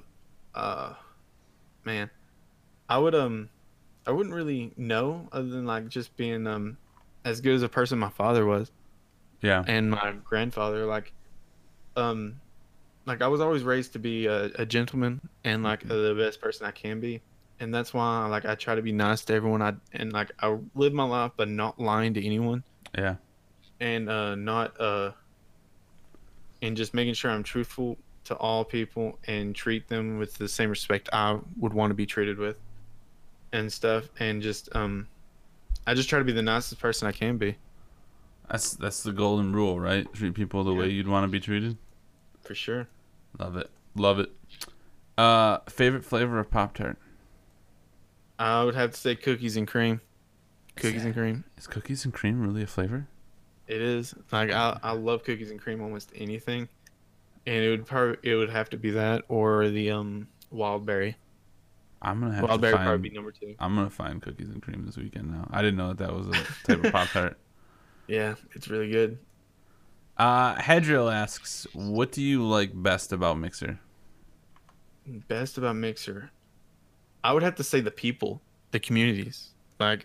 man, I wouldn't really know other than like just being as good as a person my father was. Yeah. And my grandfather, like I was always raised to be a gentleman and like the best person I can be, and that's why like I try to be nice to everyone. I live my life but not lying to anyone. Yeah. And not and just making sure I'm truthful to all people and treat them with the same respect I would want to be treated with and stuff. And just I just try to be the nicest person I can be. That's the golden rule, right? Treat people the way you'd want to be treated. For sure. Love it. Favorite flavor of Pop-Tart? I would have to say cookies and cream. Cookies and cream. Is cookies and cream really a flavor? It is. Like I love cookies and cream almost anything. And it would have to be that or the wild berry. I'm gonna have wild to berry find. probably be number 2. I'm gonna find cookies and cream this weekend. Now I didn't know that was a type of Pop-Tart. Yeah, it's really good. Hedrill asks, "What do you like best about Mixer?" Best about Mixer, I would have to say the people, the communities. Like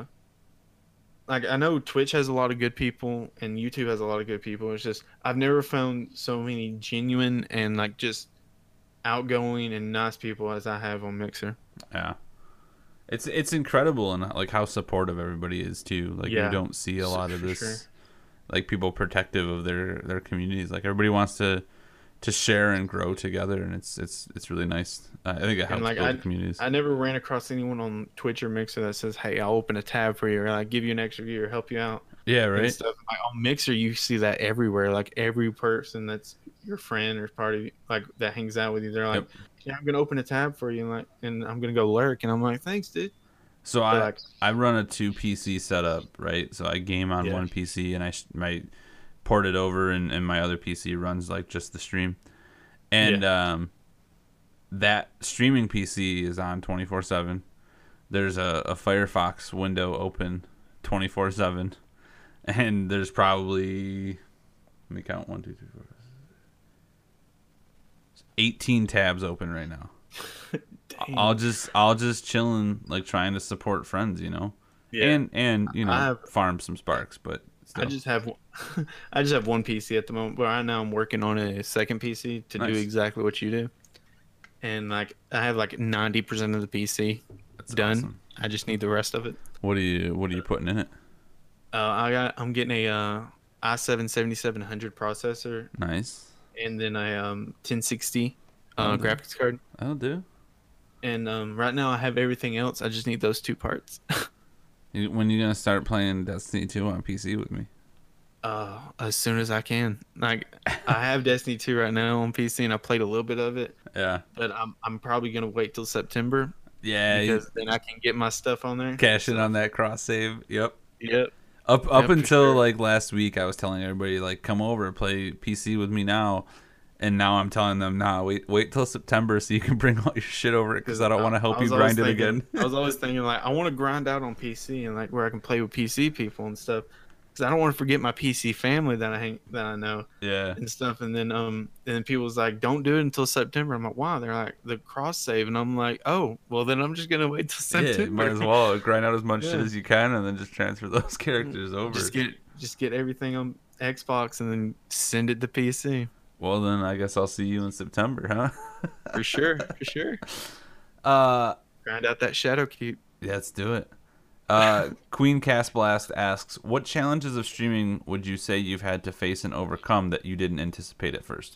I know Twitch has a lot of good people and YouTube has a lot of good people. It's just I've never found so many genuine and like just outgoing and nice people as I have on Mixer. Yeah, it's incredible and like how supportive everybody is too. Like you don't see a lot of this, like people protective of their communities. Like everybody wants to share and grow together, and it's really nice. I think it helps build the communities. I never ran across anyone on Twitch or Mixer that says, "Hey, I'll open a tab for you," or like give you an extra view or help you out. Yeah, right. And stuff. Like, on Mixer, you see that everywhere. Like every person that's your friend or party like that hangs out with you, they're like, "Yeah, I'm gonna open a tab for you," and I'm gonna go lurk, and I'm like, "Thanks, dude." So I run a 2 PC setup, right? So I game on one PC and I port it over, and my other PC runs like just the stream. And that streaming PC is on 24/7. There's a Firefox window open 24/7, and there's probably, let me count, 1, 2, 3, 4, 5, 6, 18 tabs open right now. I'll just chilling, like trying to support friends, you know. Yeah. And you know, farm some sparks, but still. I just have one PC at the moment, but right now I'm working on a second PC to do exactly what you do. And like I have like 90% of the PC done. Awesome. I just need the rest of it. What are you putting in it? I'm getting a i7-7700 processor. Nice. And then a 1060 graphics card. That'll do. And right now I have everything else. I just need those 2 parts. When are you gonna start playing Destiny 2 on PC with me? As soon as I can. Like I have Destiny 2 right now on PC, and I played a little bit of it. Yeah. But I'm probably gonna wait till September. Yeah. Because then I can get my stuff on there. Cash in on that cross save. Yep. Up until like last week, I was telling everybody like, come over and play PC with me now. And now I'm telling them, nah, wait till September so you can bring all your shit over it, because I don't want to help you grind it again. I was always thinking, like, I want to grind out on PC and like where I can play with PC people and stuff, because I don't want to forget my PC family that I know. Yeah. And stuff. And then people was like, don't do it until September. I'm like, why? They're like, the cross save, and I'm like, oh, well then I'm just gonna wait till September. Yeah, you might as well grind out as much shit as you can, and then just transfer those characters over. Just get everything on Xbox and then send it to PC. Well, then I guess I'll see you in September, huh? For sure. Grind out that Shadow Keep. Yeah, let's do it. Queen Cast Blast asks, what challenges of streaming would you say you've had to face and overcome that you didn't anticipate at first?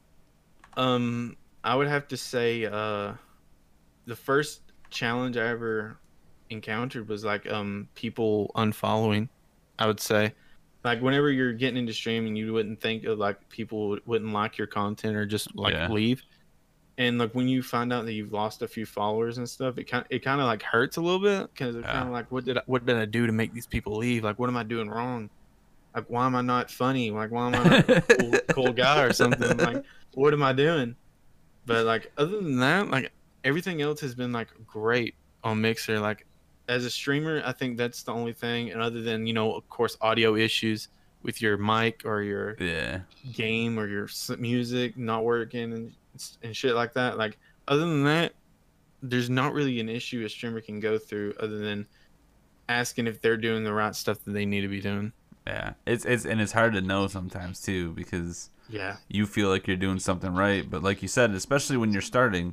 I would have to say the first challenge I ever encountered was like people unfollowing. I would say, like whenever you're getting into streaming, you wouldn't think of like people wouldn't like your content or just like Yeah. leave. And like when you find out that you've lost a few followers and stuff, it kind of like hurts a little bit because it's kind Yeah. of like what did I do to make these people leave? Like what am I doing wrong? Like why am I not funny? Like why am I not a cool guy or something? Like what am I doing? But like other than that, like everything else has been like great on Mixer. Like as a streamer, I think that's the only thing. And other than of course, audio issues with your mic or your Yeah. game or your music not working and shit like that. Like other than that, there's not really an issue a streamer can go through other than asking if they're doing the right stuff that they need to be doing. Yeah. It's hard to know sometimes too because Yeah. you feel like you're doing something right, but like you said, especially when you're starting,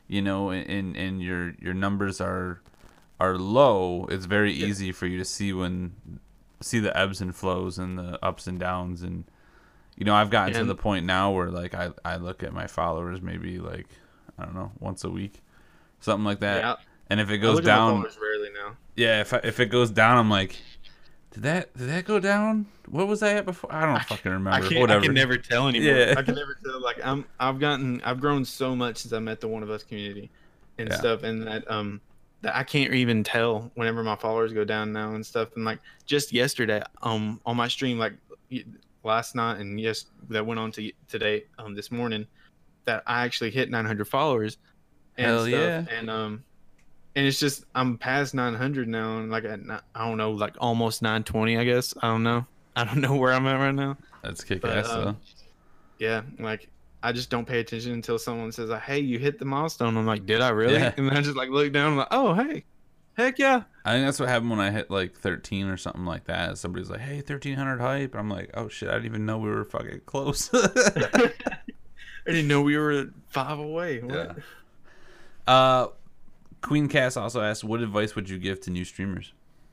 and your numbers are low, it's very easy for you to see the ebbs and flows and the ups and downs. And I've gotten to the point now where like I look at my followers maybe like, I don't know, once a week, something like that. Yeah. And if it I goes look at my down, followers rarely now. yeah, if it goes down, I'm like, did that go down? What was I at before? I don't fucking remember. Whatever. I can never tell anymore. Yeah. I can never tell. Like I've grown so much since I met the One of Us community and Yeah. stuff, and that I can't even tell whenever my followers go down now and stuff. And like just yesterday, on my stream, like last night and that went on to today, this morning, that I actually hit 900 followers and Hell stuff. yeah. And it's just I'm past 900 now, and like I don't know, like almost 920, I guess. I don't know. I don't know where I'm at right now. That's kick But ass though. yeah, like I just don't pay attention until someone says, like, "Hey, you hit the milestone." I'm like, "Did I really?" Yeah. And then I just like look down, I'm like, "Oh, hey, heck yeah!" I think that's what happened when I hit like 13 or something like that. Somebody's like, "Hey, 1300 hype." I'm like, "Oh shit, I didn't even know we were fucking close." I didn't know we were 5 away. What? Yeah. Queen Cass also asked, "What advice would you give to new streamers?"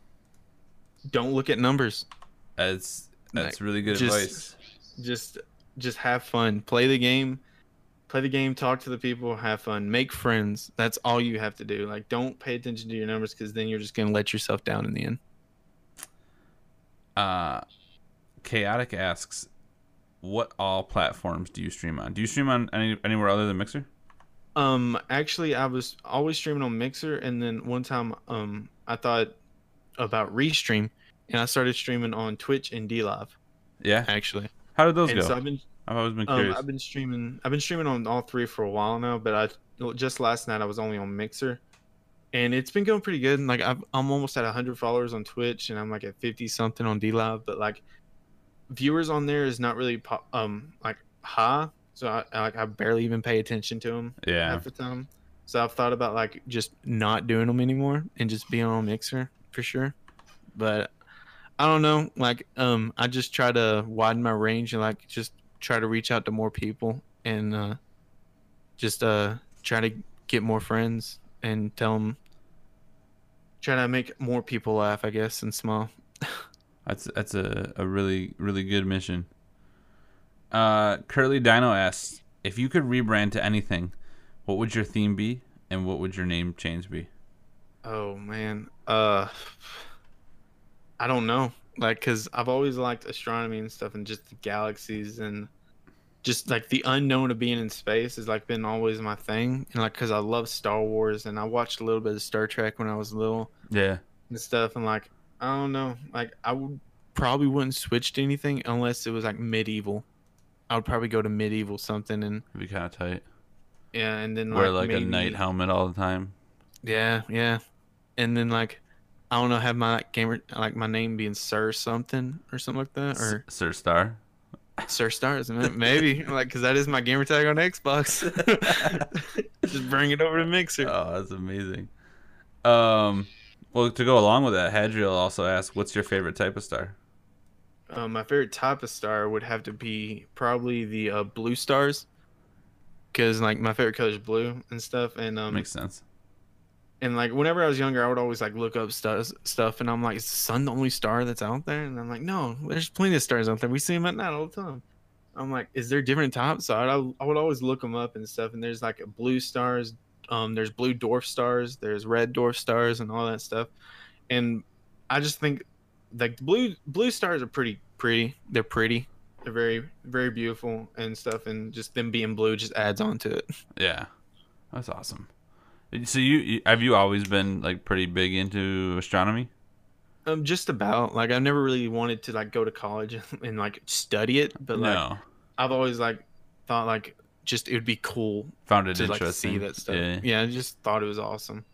Don't look at numbers. That's Like, really good advice. Just have fun. Play the game. Talk to the people. Have fun. Make friends. That's all you have to do. Like, don't pay attention to your numbers because then you're just gonna let yourself down in the end. Chaotic asks, "What all platforms do you stream on? Do you stream on anywhere other than Mixer?" Actually, I was always streaming on Mixer, and then one time, I thought about Restream, and I started streaming on Twitch and DLive. Yeah. Actually, How did those and go? so I've always been curious. I've been streaming on all three for a while now, but just last night I was only on Mixer, and it's been going pretty good. And like I'm almost at 100 followers on Twitch, and I'm like at 50 something on DLive, but like viewers on there is not really like high, so I barely even pay attention to them Yeah. half the time. So I've thought about like just not doing them anymore and just being on Mixer for sure. But I don't know, like I just try to widen my range and like just try to reach out to more people and just try to get more friends and try to make more people laugh, I guess, and smile. That's a really, really good mission. Curly Dino asks, "If you could rebrand to anything, what would your theme be, and what would your name change be?" Oh man, I don't know, like, cause I've always liked astronomy and stuff, and just the galaxies and just like the unknown of being in space has like been always my thing, and like, cause I love Star Wars and I watched a little bit of Star Trek when I was little Yeah. and stuff, and like I don't know, like I would probably wouldn't switch to anything unless it was like medieval. I would probably go to medieval something and It'd be kind of tight. yeah, and then Wear like like maybe, a knight helmet all the time. yeah, and then like I don't know, have my like my name being Sir something or something like that, or Sir Star. Sir Star, isn't it? Maybe like because that is my gamer tag on Xbox. Just bring it over to Mixer. Oh, that's amazing. Well, to go along with that, Hadriel also asked, "What's your favorite type of star?" My favorite type of star would have to be probably the blue stars, because like my favorite color is blue and stuff, and Makes sense. And like whenever I was younger, I would always like look up stuff, and I'm like, is the sun the only star that's out there? And I'm like, no, there's plenty of stars out there. We see them at night all the time. I'm like, is there different types? So I would always look them up and stuff. And there's like a blue stars, there's blue dwarf stars, there's red dwarf stars, and all that stuff. And I just think like the blue stars are pretty. They're pretty. They're very very beautiful and stuff. And just them being blue just adds on to it. Yeah, that's awesome. So you have you always been like pretty big into astronomy? Just about like I've never really wanted to like go to college and like study it, but like No, I've always like thought like just it would be cool found it to like see interesting. that stuff. Yeah, Yeah, I just thought it was awesome.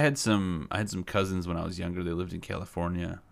I had some cousins when I was younger. They lived in California,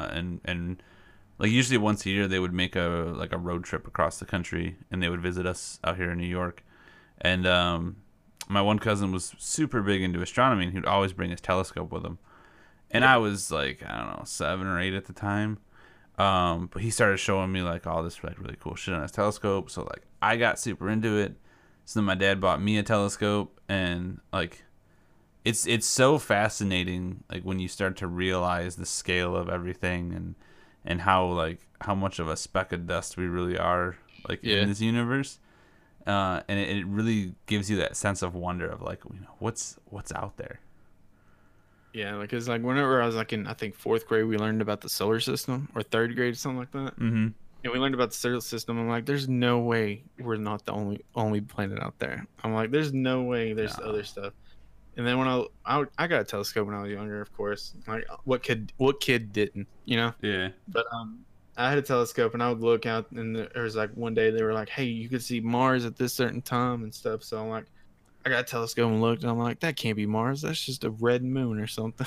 and like usually once a year they would make a like a road trip across the country, and they would visit us out here in New York. And my one cousin was super big into astronomy, and he'd always bring his telescope with him. And I was like, I don't know, 7 or 8 at the time. But he started showing me like all this like really cool shit on his telescope. So like I got super into it. So then my dad bought me a telescope, and like it's so fascinating like when you start to realize the scale of everything, and how like how much of a speck of dust we really are like Yeah. in this universe. And it really gives you that sense of wonder of like, you know, what's out there. Yeah, like it's like whenever I was like in I think fourth grade, we learned about the solar system, or third grade, something like that. Mm-hmm. And we learned about the solar system. I'm like, there's no way we're not the only planet out there. I'm like, there's no way there's No. other stuff. And then when I got a telescope when I was younger, of course. Like what kid didn't, you know? Yeah. But I had a telescope and I would look out, and there was like one day they were like, hey, you could see Mars at this certain time and stuff. So I'm like, I got a telescope and looked, and I'm like, that can't be Mars. That's just a red moon or something.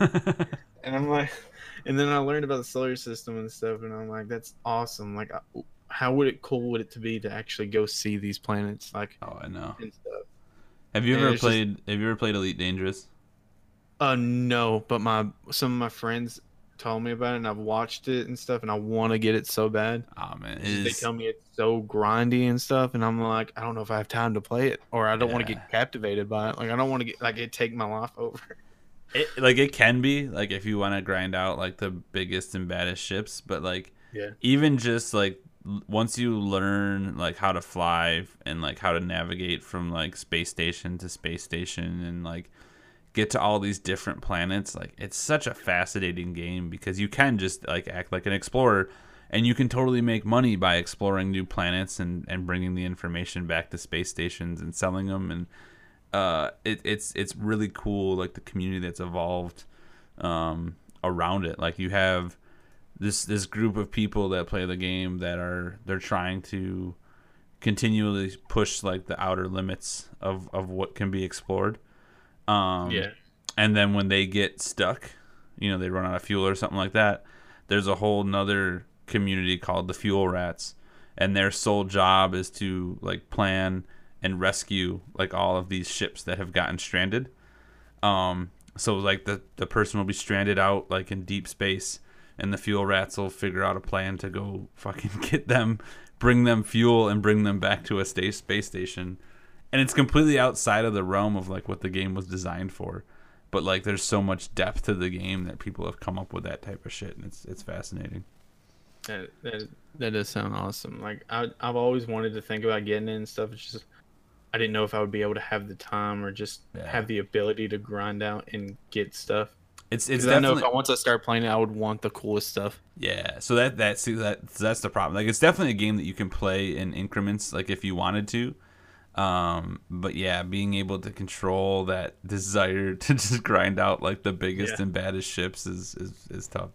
And I'm like, and then I learned about the solar system and stuff, and I'm like, that's awesome. Like, how cool would it to be to actually go see these planets, like, Oh, I know. and stuff. Have you And ever it's just, played? Have you ever played Elite Dangerous? no, but some of my friends told me about it, and I've watched it and stuff, and I want to get it so bad. Oh man, It's just they tell me it's so grindy and stuff, and I'm like, I don't know if I have time to play it, or I don't want to yeah. get captivated by it. Like, I don't want to get like it take my life over. It can be like if you want to grind out like the biggest and baddest ships, but like Yeah. even just like once you learn like how to fly and like how to navigate from like space station to space station and like get to all these different planets, like it's such a fascinating game because you can just like act like an explorer, and you can totally make money by exploring new planets and bringing the information back to space stations and selling them. And it's really cool, like the community that's evolved around it. Like you have this group of people that play the game that they're trying to continually push like the outer limits of what can be explored. Yeah. And then when they get stuck, you know, they run out of fuel or something like that, there's a whole nother community called the Fuel Rats, and their sole job is to like plan and rescue like all of these ships that have gotten stranded. So like the person will be stranded out like in deep space, and the Fuel Rats will figure out a plan to go fucking get them, bring them fuel, and bring them back to a space station. And it's completely outside of the realm of like what the game was designed for, but like there's so much depth to the game that people have come up with that type of shit, and it's fascinating. That does sound awesome. Like I've always wanted to think about getting it and stuff. It's just I didn't know if I would be able to have the time or just Yeah. have the ability to grind out and get stuff. It's Because I know definitely if once I start playing it, I would want the coolest stuff. yeah. So that's the problem. Like it's definitely a game that you can play in increments, like if you wanted to. But yeah, being able to control that desire to just grind out like the biggest Yeah. and baddest ships is tough.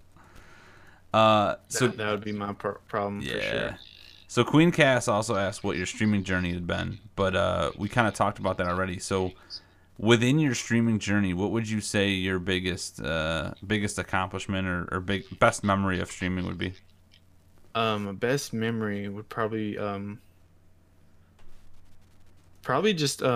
So That would be my problem for yeah. sure. So Queen Cass also asked what your streaming journey had been, but we kind of talked about that already. So within your streaming journey, what would you say your biggest accomplishment or best memory of streaming would be? Best memory would probably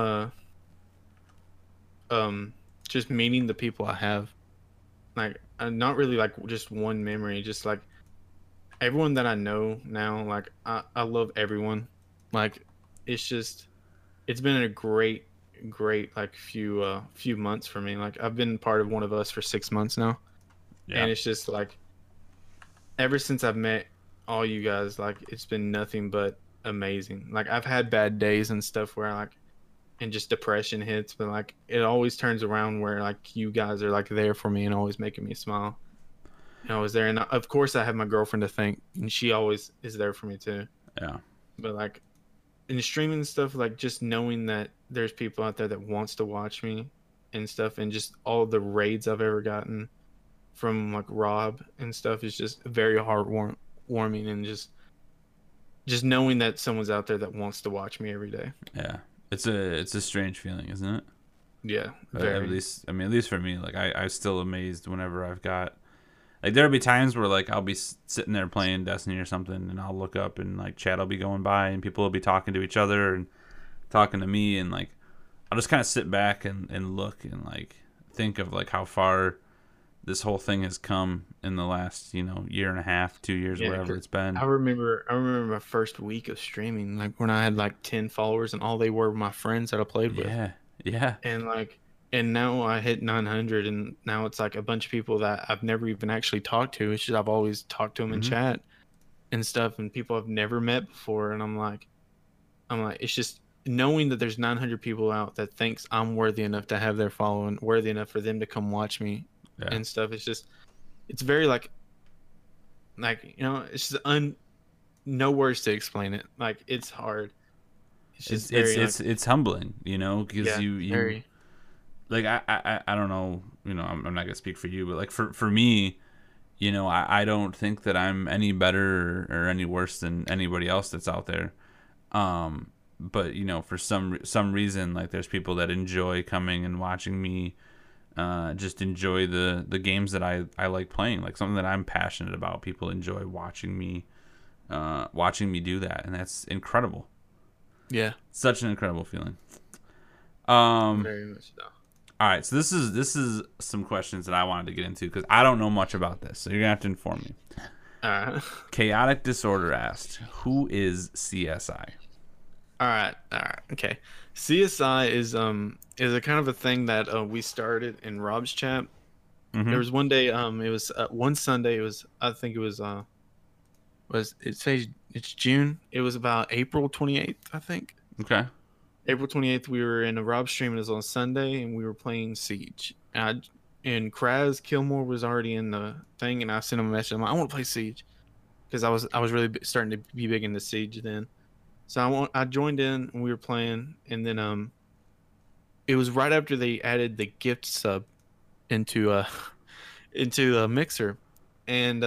just meeting the people I have. Like not really like just one memory, just like everyone that I know now. Like I love everyone. Like it's been a great great like few months for me. Like I've been part of One of Us for 6 months now, Yeah. and it's just like ever since I've met all you guys, like it's been nothing but amazing. Like I've had bad days and stuff where like and just depression hits, but like it always turns around where like you guys are like there for me and always making me smile. And I was there, and of course I have my girlfriend to thank, and she always is there for me too. Yeah. But like in streaming and stuff, like just knowing that there's people out there that wants to watch me and stuff, and just all the raids I've ever gotten from like Rob and stuff is just very warming, and just knowing that someone's out there that wants to watch me every day. Yeah. It's a strange feeling, isn't it? Yeah, At very. least, I mean, at least for me, like I'm still amazed whenever I've got like there'll be times where like I'll be sitting there playing Destiny or something, and I'll look up and like chat will be going by, and people will be talking to each other and talking to me, and like I'll just kind of sit back and look and like think of like how far this whole thing has come in the last year and a half, 2 years, Yeah, whatever 'cause it's been. I remember my first week of streaming, like when I had like 10 followers and all they were my friends that I played with. Yeah, yeah. And like and now I hit 900, and now it's like a bunch of people that I've never even actually talked to. It's just I've always talked to them in Hmm. chat and stuff, and people I've never met before, and I'm like it's just knowing that there's 900 people out that thinks I'm worthy enough to have their following, worthy enough for them to come watch me Yeah. and stuff. It's just it's very like it's just no words to explain it. Like it's hard. It's It's just it's very like it's it's humbling, because yeah, you very like I don't know, I'm not gonna speak for you, but like for me, I don't think that I'm any better or any worse than anybody else that's out there. But for some reason, like there's people that enjoy coming and watching me, just enjoy the games that I like playing, like something that I'm passionate about. People enjoy watching me do that, and that's incredible. yeah, Such an incredible feeling. Um, very much so. all right, so this is some questions that I wanted to get into because I don't know much about this, so you're gonna have to inform me. Chaotic Disorder asked, "Who is CSI?" All right, okay. CSI is a kind of a thing that we started in Rob's chat. There Mm-hmm. was one day it was one Sunday, it was I think it was it says it's June. It was about April 28th, I think. Okay. April 28th, we were in a Rob stream. It was on Sunday, and we were playing Siege. And Kraz Kilmore was already in the thing, and I sent him a message. I'm like, I want to play Siege because I was really starting to be big into Siege then. So I joined in, and we were playing, and then it was right after they added the gift sub into into a mixer, and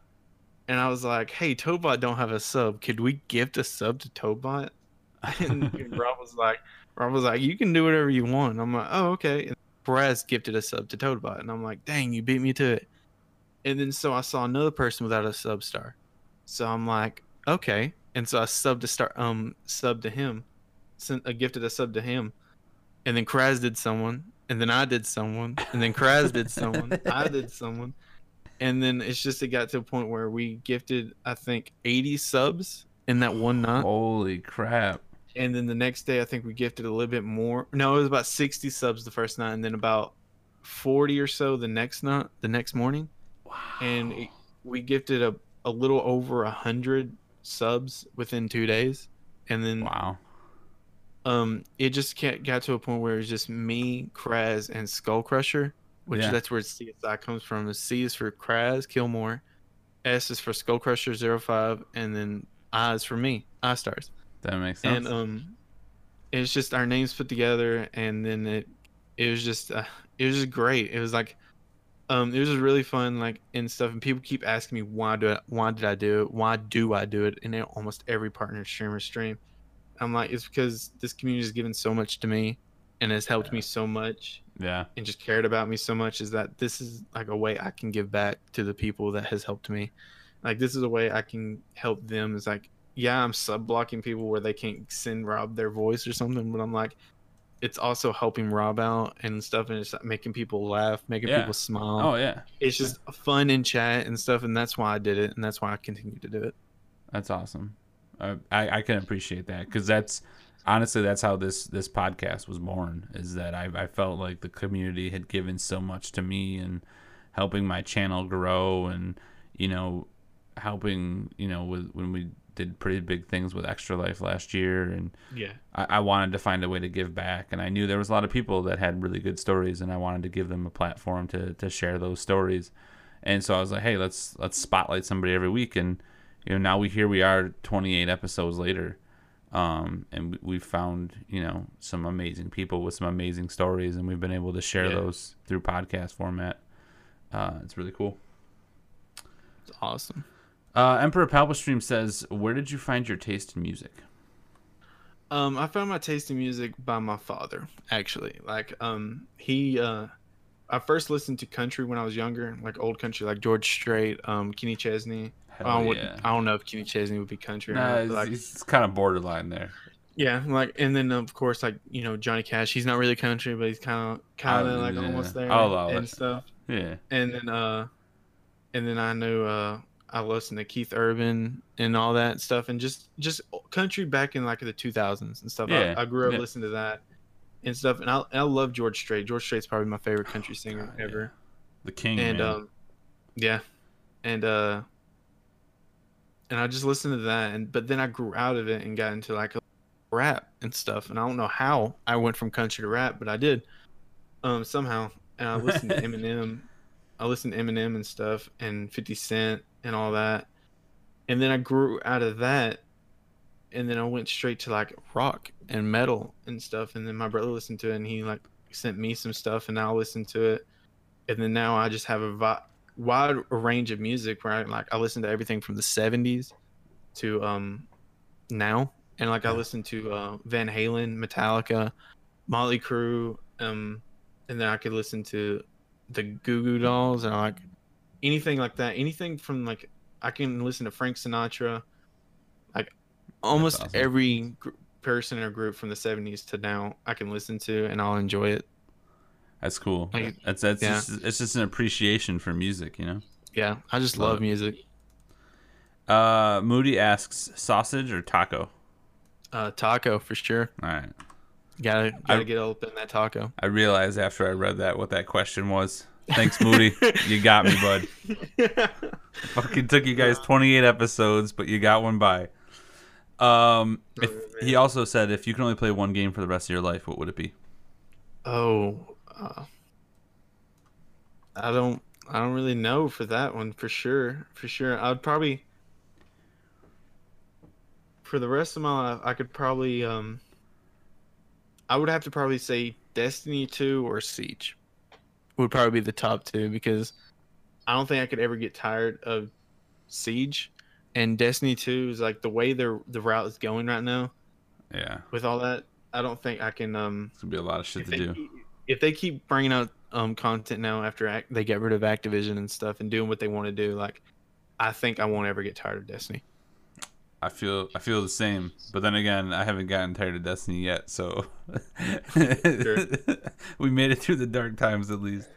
I was like, hey, Tobot don't have a sub. Could we gift a sub to Tobot? And Rob was like, you can do whatever you want. I'm like, oh, okay. And Perez gifted a sub to Toadbot, and I'm like, dang, you beat me to it. And then so I saw another person without a sub star, so I'm like, okay. And so I sub to him, gifted a sub to him, and then Kraz did someone, and then I did someone, and then Kraz did someone, I did someone, and then it got to a point where we gifted I think 80 subs in that one night. Holy crap! And then the next day, I think we gifted a little bit more. No, it was about 60 subs the first night, and then about 40 or so the next night, the next morning. Wow. And we gifted a little over 100 subs within 2 days. And then Wow. it just got to a point where it was just me, Kraz, and Skull Crusher, which Yeah. that's where CSI comes from. The C is for Kraz, Kilmore, S is for Skull Crusher 05, and then I is for me, I stars. That makes sense. And it's just our names put together, and then it was just great. It was like it was just really fun, like, and stuff. And people keep asking me why did I do it, why do I do it in almost every partner streamer stream. I'm like, it's because this community has given so much to me and has helped me so much Yeah. and just cared about me so much, is that this is like a way I can give back to the people that has helped me. Like, this is a way I can help them. Is like, yeah, I'm sub blocking people where they can't send Rob their voice or something, but I'm like, it's also helping Rob out and stuff, and it's making people laugh, making Yeah. people smile. Oh yeah. It's just fun in chat and stuff, and that's why I did it, and that's why I continue to do it. That's awesome. I can appreciate that because that's honestly, that's how this podcast was born. Is that I felt like the community had given so much to me and helping my channel grow, and helping with when we did pretty big things with Extra Life last year, and Yeah. I wanted to find a way to give back, and I knew there was a lot of people that had really good stories, and I wanted to give them a platform to share those stories. And so I was like, hey, let's spotlight somebody every week, and now we are 28 episodes later, and we've found some amazing people with some amazing stories, and we've been able to share those through podcast format. It's really cool. It's awesome. Emperor Palpastream says, where did you find your taste in music? I found my taste in music by my father, actually. Like, I first listened to country when I was younger, like old country, like George Strait, Kenny Chesney. I don't know if Kenny Chesney would be country or not, but like, it's kind of borderline there. Yeah, like, and then of course, like, Johnny Cash. He's not really country, but he's kind of like almost there and stuff. Yeah. And then I knew I listened to Keith Urban and all that stuff, and just country back in like the 2000s and stuff. Yeah. I grew up listening to that and stuff, and I love George Strait. George Strait's probably my favorite country singer ever. Yeah. The king, and man. Yeah, and I just listened to that, but then I grew out of it and got into like rap and stuff, and I don't know how I went from country to rap, but I did somehow. And I listened to Eminem. I listened to Eminem and stuff, and 50 Cent and all that, and then I grew out of that, and then I went straight to like rock and metal and stuff, and then my brother listened to it, and he like sent me some stuff, and I listened to it, and then now I just have a wide range of music where I listen to everything from the 70s to now. And like I listened to Van Halen, Metallica, Motley Crue, and then I could listen to the Goo Goo Dolls, and like anything like that. Anything from like, I can listen to Frank Sinatra, like almost awesome. every person or group from the 70s to now I can listen to, and I'll enjoy it. That's cool. Like, That's it's just an appreciation for music, Yeah, I just love music. Moody asks, sausage or taco? Taco for sure. All right. Gotta get up in that taco. I realized after I read that what that question was. Thanks, Moody. You got me, bud. Fucking took you guys 28 episodes, but you got one by. He also said, if you can only play one game for the rest of your life, what would it be? I don't really know for that one for sure. I'd probably, for the rest of my life, I could probably I would have to probably say Destiny 2 or Siege would probably be the top two, because I don't think I could ever get tired of Siege, and Destiny 2 is like the way the route is going right now. Yeah. With all that, I don't think I can It's gonna be a lot of shit to do. If they keep bringing out content now after they get rid of Activision and stuff and doing what they want to do, like, I think I won't ever get tired of Destiny. I feel the same, but then again, I haven't gotten tired of Destiny yet, so we made it through the dark times at least.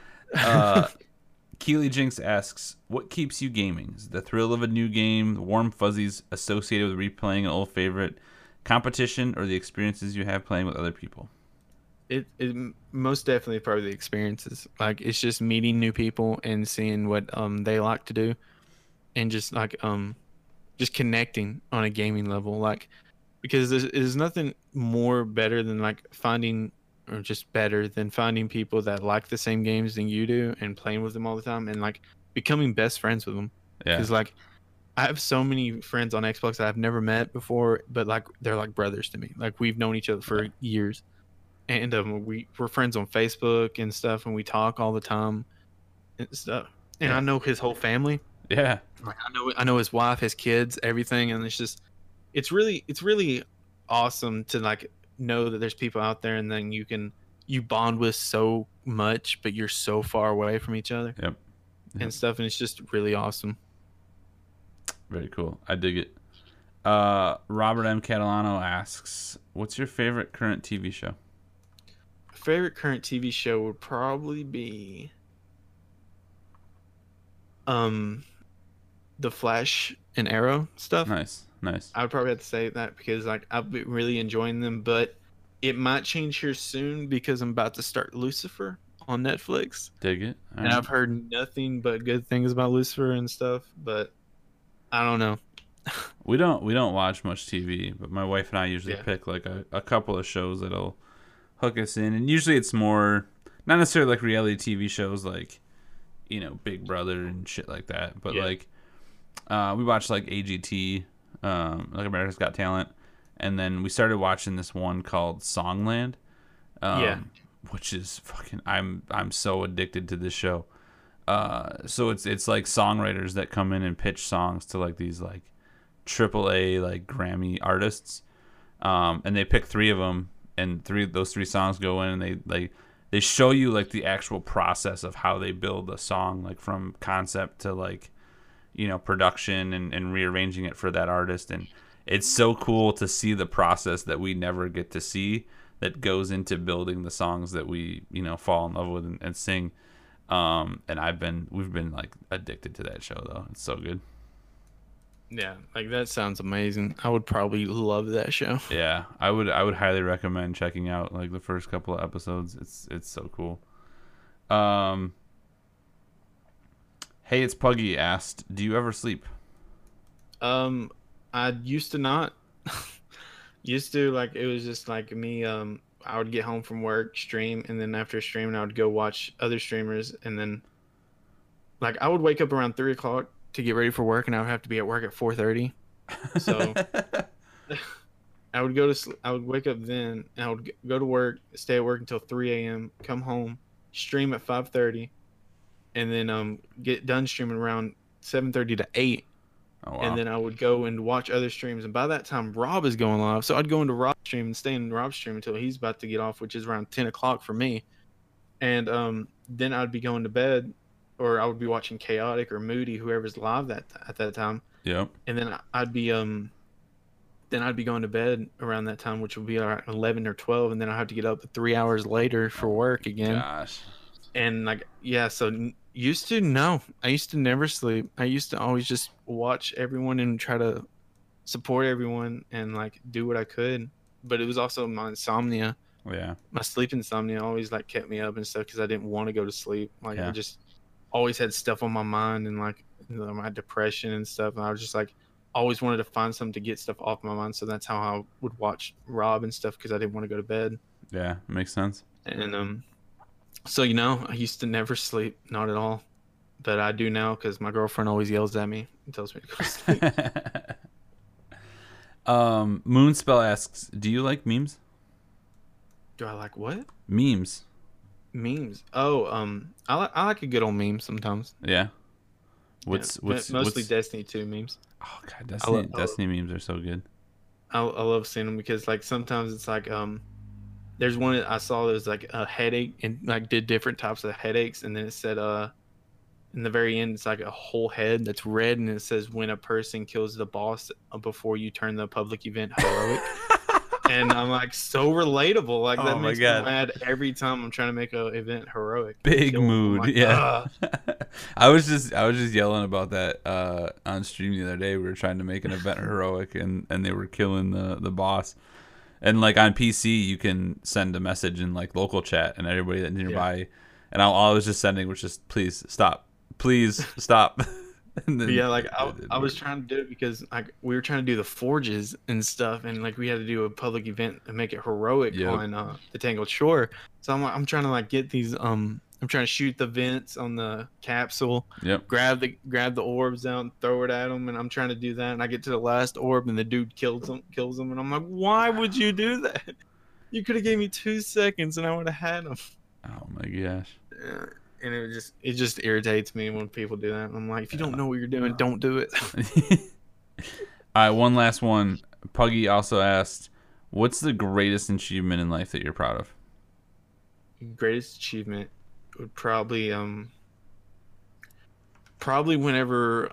Keely Jinx asks, what keeps you gaming? Is it the thrill of a new game, the warm fuzzies associated with replaying an old favorite, competition, or the experiences you have playing with other people? It most definitely probably the experiences. Like, it's just meeting new people and seeing what they like to do, and just like just connecting on a gaming level, like, because there's nothing more better than like finding people that like the same games than you do and playing with them all the time and like becoming best friends with them. Because like I have so many friends on Xbox that I've never met before, but like they're like brothers to me. Like, we've known each other for years, and we're friends on Facebook and stuff, and we talk all the time and stuff. And I know his whole family. Yeah. Like, I know his wife, his kids, everything, and it's really awesome to like know that there's people out there, and then you bond with so much, but you're so far away from each other. Yep. And stuff, and it's just really awesome. Very cool. I dig it. Robert M. Catalano asks, what's your favorite current TV show? Favorite current TV show would probably be the Flash and Arrow stuff. Nice, nice. I would probably have to say that because like I've been really enjoying them, but it might change here soon because I'm about to start Lucifer on Netflix, Dig it. All and right. I've heard nothing but good things about Lucifer and stuff. But I don't know. We don't watch much TV, but my wife and I usually Yeah, pick like a couple of shows that'll hook us in, and usually it's more not necessarily like reality TV shows like Big Brother and shit like that, but yeah, like we watched like AGT, like America's Got Talent, and then we started watching this one called Songland, yeah, um, which is fucking. I'm so addicted to this show. So it's like songwriters that come in and pitch songs to like these like triple A like Grammy artists, and they pick three of them, and those three songs go in, and they show you like the actual process of how they build a song, like from concept to like production and rearranging it for that artist. And it's so cool to see the process that we never get to see that goes into building the songs that we fall in love with and sing. And we've been like addicted to that show though. It's so good. yeah. Like that sounds amazing. I would probably love that show. Yeah, I would highly recommend checking out like the first couple of episodes. It's so cool. Um, hey, it's Puggy asked, do you ever sleep? Um, I used to not. Used to like it was just like me. I would get home from work, stream, and then after streaming, I would go watch other streamers, and then like I would wake up around 3 o'clock to get ready for work, and I would have to be at work at 4:30. So I would wake up then, and I would go to work, stay at work until 3 a.m., come home, stream at 5:30, and then get done streaming around 7:30 to 8. Oh wow. And then I would go and watch other streams. And by that time, Rob is going live. So I'd go into Rob's stream and stay in Rob's stream until he's about to get off, which is around 10 o'clock for me. And then I'd be going to bed, or I would be watching Chaotic or Moody, whoever's live at that time. Yep. And then I'd be going to bed around that time, which would be around 11 or 12. And then I'd have to get up 3 hours later for work again. Gosh. And like, yeah, so used to no, I used to never sleep. I used to always just watch everyone and try to support everyone and like do what I could. But it was also my insomnia, Yeah. my sleep insomnia always like kept me up and stuff because I didn't want to go to sleep. Like Yeah. I just always had stuff on my mind and like my depression and stuff. And I was just like always wanted to find something to get stuff off my mind. So that's how I would watch Rob and stuff because I didn't want to go to bed. Yeah. Makes sense. And so, I used to never sleep, not at all. But I do now because my girlfriend always yells at me and tells me to go to sleep. Moonspell asks, do you like memes? Do I like what? Memes. Memes. Oh, I like a good old meme sometimes. Yeah. Yeah, mostly what's Destiny 2 memes. Oh god, Destiny memes are so good. I love seeing them because like sometimes it's like there's one that I saw that was like a headache and like did different types of headaches, and then it said in the very end it's like a whole head that's red, and it says when a person kills the boss before you turn the public event heroic. And I'm like so relatable. Like that Oh my makes God. me mad every time I'm trying to make an event heroic. Big Kill 'em. I'm mood. like, Yeah. "Ugh." I was just yelling about that on stream the other day. We were trying to make an event heroic and they were killing the boss. And like on PC you can send a message in like local chat and everybody that's nearby, and all I was just sending was just please stop. Please stop. And then Yeah, like it I didn't was work. trying to do it because like we were trying to do the forges and stuff, and like we had to do a public event and make it heroic Yep. on the Tangled Shore. So I'm trying to like get these I'm trying to shoot the vents on the capsule, Yep. grab the orbs out and throw it at them, and I'm trying to do that, and I get to the last orb and the dude kills him, and I'm like, why would you do that? You could have gave me 2 seconds and I would have had him. Oh my gosh. And it just irritates me when people do that. I'm like, if you don't know what you're doing, don't do it. All right, one last one. Puggy also asked, what's the greatest achievement in life that you're proud of? Greatest achievement would probably probably whenever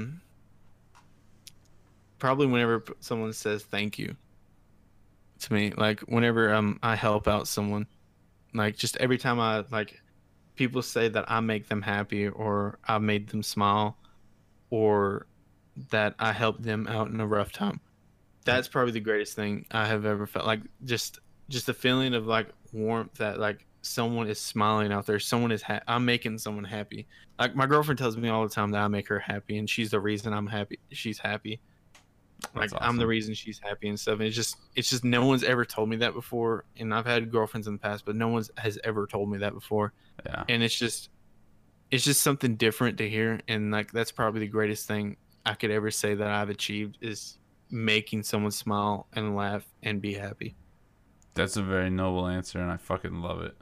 someone says thank you to me, like whenever I help out someone, like just every time I like people say that I make them happy or I made them smile, or that I helped them out in a rough time. That's probably the greatest thing I have ever felt. Like just the feeling of like warmth that like someone is smiling out there. Someone is I'm making someone happy. Like my girlfriend tells me all the time that I make her happy, and she's the reason I'm happy. She's happy. Like That's awesome. I'm the reason she's happy and stuff. And it's just no one's ever told me that before. And I've had girlfriends in the past, but no one has ever told me that before. Yeah. And it's just something different to hear. And like that's probably the greatest thing I could ever say that I've achieved is making someone smile and laugh and be happy. That's a very noble answer, and I fucking love it.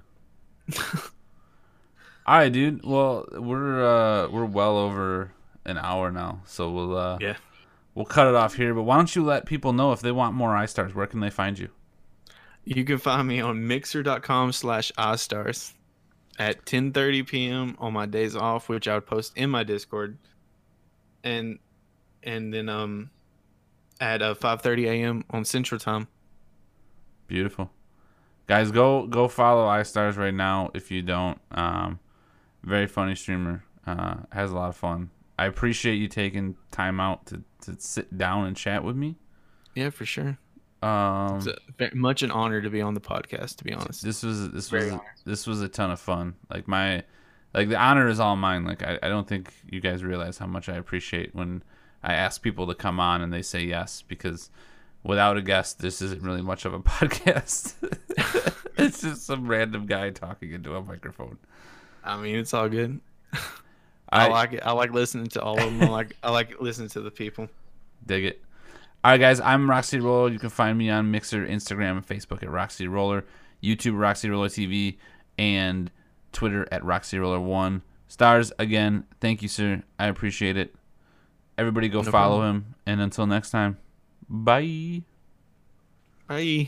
All right, dude. Well, we're well over an hour now, so we'll cut it off here. But why don't you let people know if they want more iStars? Where can they find you? You can find me on mixer.com/iStars at 10:30 p.m. on my days off, which I would post in my Discord, and then at 5:30 a.m. on Central Time. Beautiful. Guys, go follow iStars right now if you don't. Very funny streamer. Has a lot of fun. I appreciate you taking time out to sit down and chat with me. Yeah, for sure. It's very much an honor to be on the podcast, to be honest. This was a ton of fun. Like the honor is all mine. Like I don't think you guys realize how much I appreciate when I ask people to come on and they say yes, because without a guest, this isn't really much of a podcast. It's just some random guy talking into a microphone. I mean, it's all good. I like it. I like listening to all of them. I like listening to the people. Dig it. All right, guys. I'm Roxy Roller. You can find me on Mixer, Instagram, and Facebook at Roxy Roller, YouTube Roxy Roller TV, and Twitter at Roxy Roller 1. Stars, again, thank you, sir. I appreciate it. Everybody go follow him. And until next time, bye. Bye.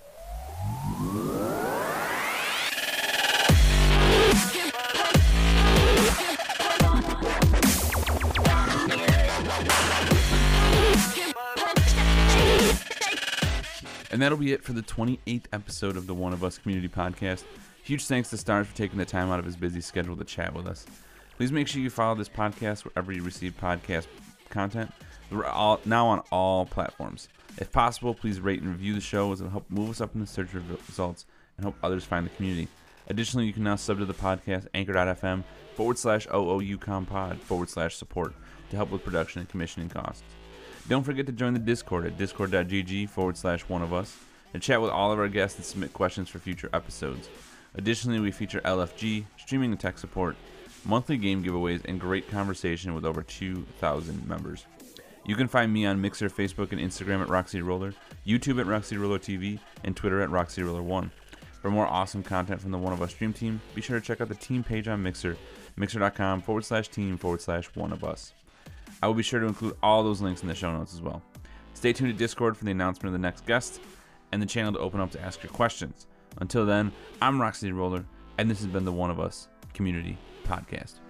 And that'll be it for the 28th episode of the One of Us Community Podcast. Huge thanks to Stars for taking the time out of his busy schedule to chat with us. Please make sure you follow this podcast wherever you receive podcast content. We're now on all platforms. If possible, please rate and review the show as it'll help move us up in the search results and help others find the community. Additionally, you can now sub to the podcast anchor.fm/OOUCompod/support to help with production and commissioning costs. Don't forget to join the Discord at discord.gg/oneofus and chat with all of our guests and submit questions for future episodes. Additionally, we feature LFG, streaming and tech support, monthly game giveaways, and great conversation with over 2,000 members. You can find me on Mixer, Facebook, and Instagram at Roxy Roller, YouTube at Roxy Roller TV, and Twitter at Roxy Roller 1. For more awesome content from the One of Us Stream Team, be sure to check out the team page on Mixer, mixer.com/team/oneofus. I will be sure to include all those links in the show notes as well. Stay tuned to Discord for the announcement of the next guest and the channel to open up to ask your questions. Until then, I'm Roxy Roller, and this has been the One of Us Community Podcast.